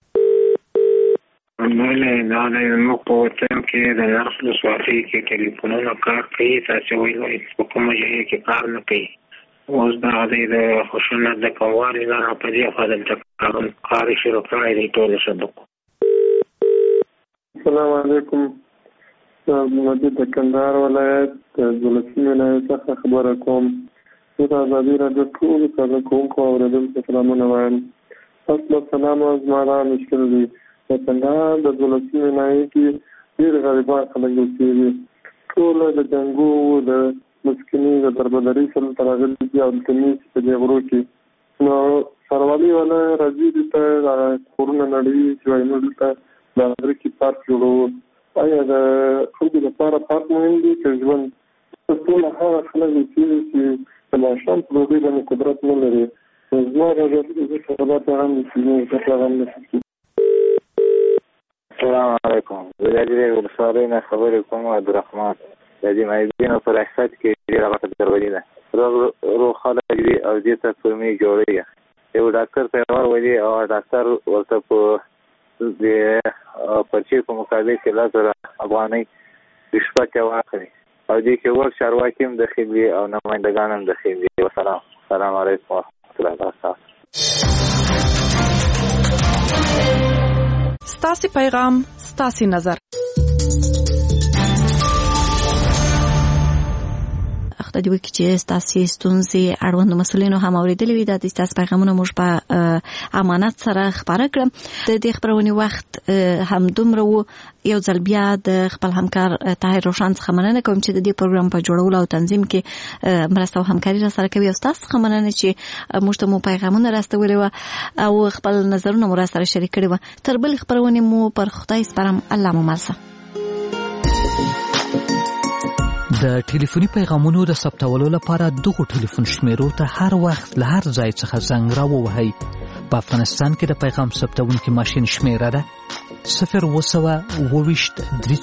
دا د زموږ په وطن کې د نرخ ولسوالۍ کې ټلیفونونه کار کوي تاسې ویل په کومه ځای کې کار نه کوي. اوس دغه دی د خشونت د کموالي لپاره په دې خوا دلته کار شروع کړی دی ټولو صدقو. السلام علیکم. مجید د کندهار ولایت د دولتي ولایت څخه خبره کوم. زه د ازادي راډیو ټولو ساده کوونکو اورېدونکو ته سلامونه وایم. السلام زما دا مشکل دی د کندهار د دولتي ولایت کې ډېر غریبان خلک اوسېږي. ټول د جنګو د مسکینی د دربدري سره ترغلي دي او تلمي په دې غرو کې نو سروالي ولا راځي ته کورونه نړۍ چې وايي نو ته د امریکای پارک جوړو آیا د خلکو لپاره پارک مهم دي چې ژوند ټول هغه خلک چې د ماشوم په ډول باندې قدرت نه لري زما راځي چې خبرات هم چې پیغام نشي. السلام علیکم. زه د دې ولسوالۍ نه خبرې کوم. عبدالرحمن د دې مایبینو پر احساس کې ډېره غټه درولي ده روغ خلک دي او دې ته فرمي جوړوي یو ډاکټر ته ورولي او ډاکټر ورته په د پرچې په مقابل کې 1000 افغانۍ رشوت واخلي او دې کې ور چارواکي هم دخیل دي او نمائندگان هم دخیل دي. السلام علیکم ورحمۃ اللہ وبرکاتہ. ستاسو پیغام ستاسو نظر. د دې وکي چې تاسو ستونزې اړوند مسولینو هم اوریدلې وي د تاسو پیغامونه موږ په امانت سره خبره کړم. د دې خبرونې وخت هم دومره وو یو ځل بیا د خپل همکار طاهر روشن څخه مننه کوم چې د دې پروګرام په جوړولو او تنظیم کې مرسته او همکاري را سره کوي. او تاسو څخه مننه چې موږ ته مو پیغامونه راستولې و او خپل نظرونه مو را سره شریک کړي و. تر بل خبرونې مو پر خدای سپارم. الله مو ملسه. د ټلیفوني پیغامونو د ثبتولو لپاره دغه ټلیفون شمیرو ته هر وخت له هر ځای څخه زنګ راووهئ. په افغانستان کې د پیغام ثبتونکي ماشین شمیره ده 020 23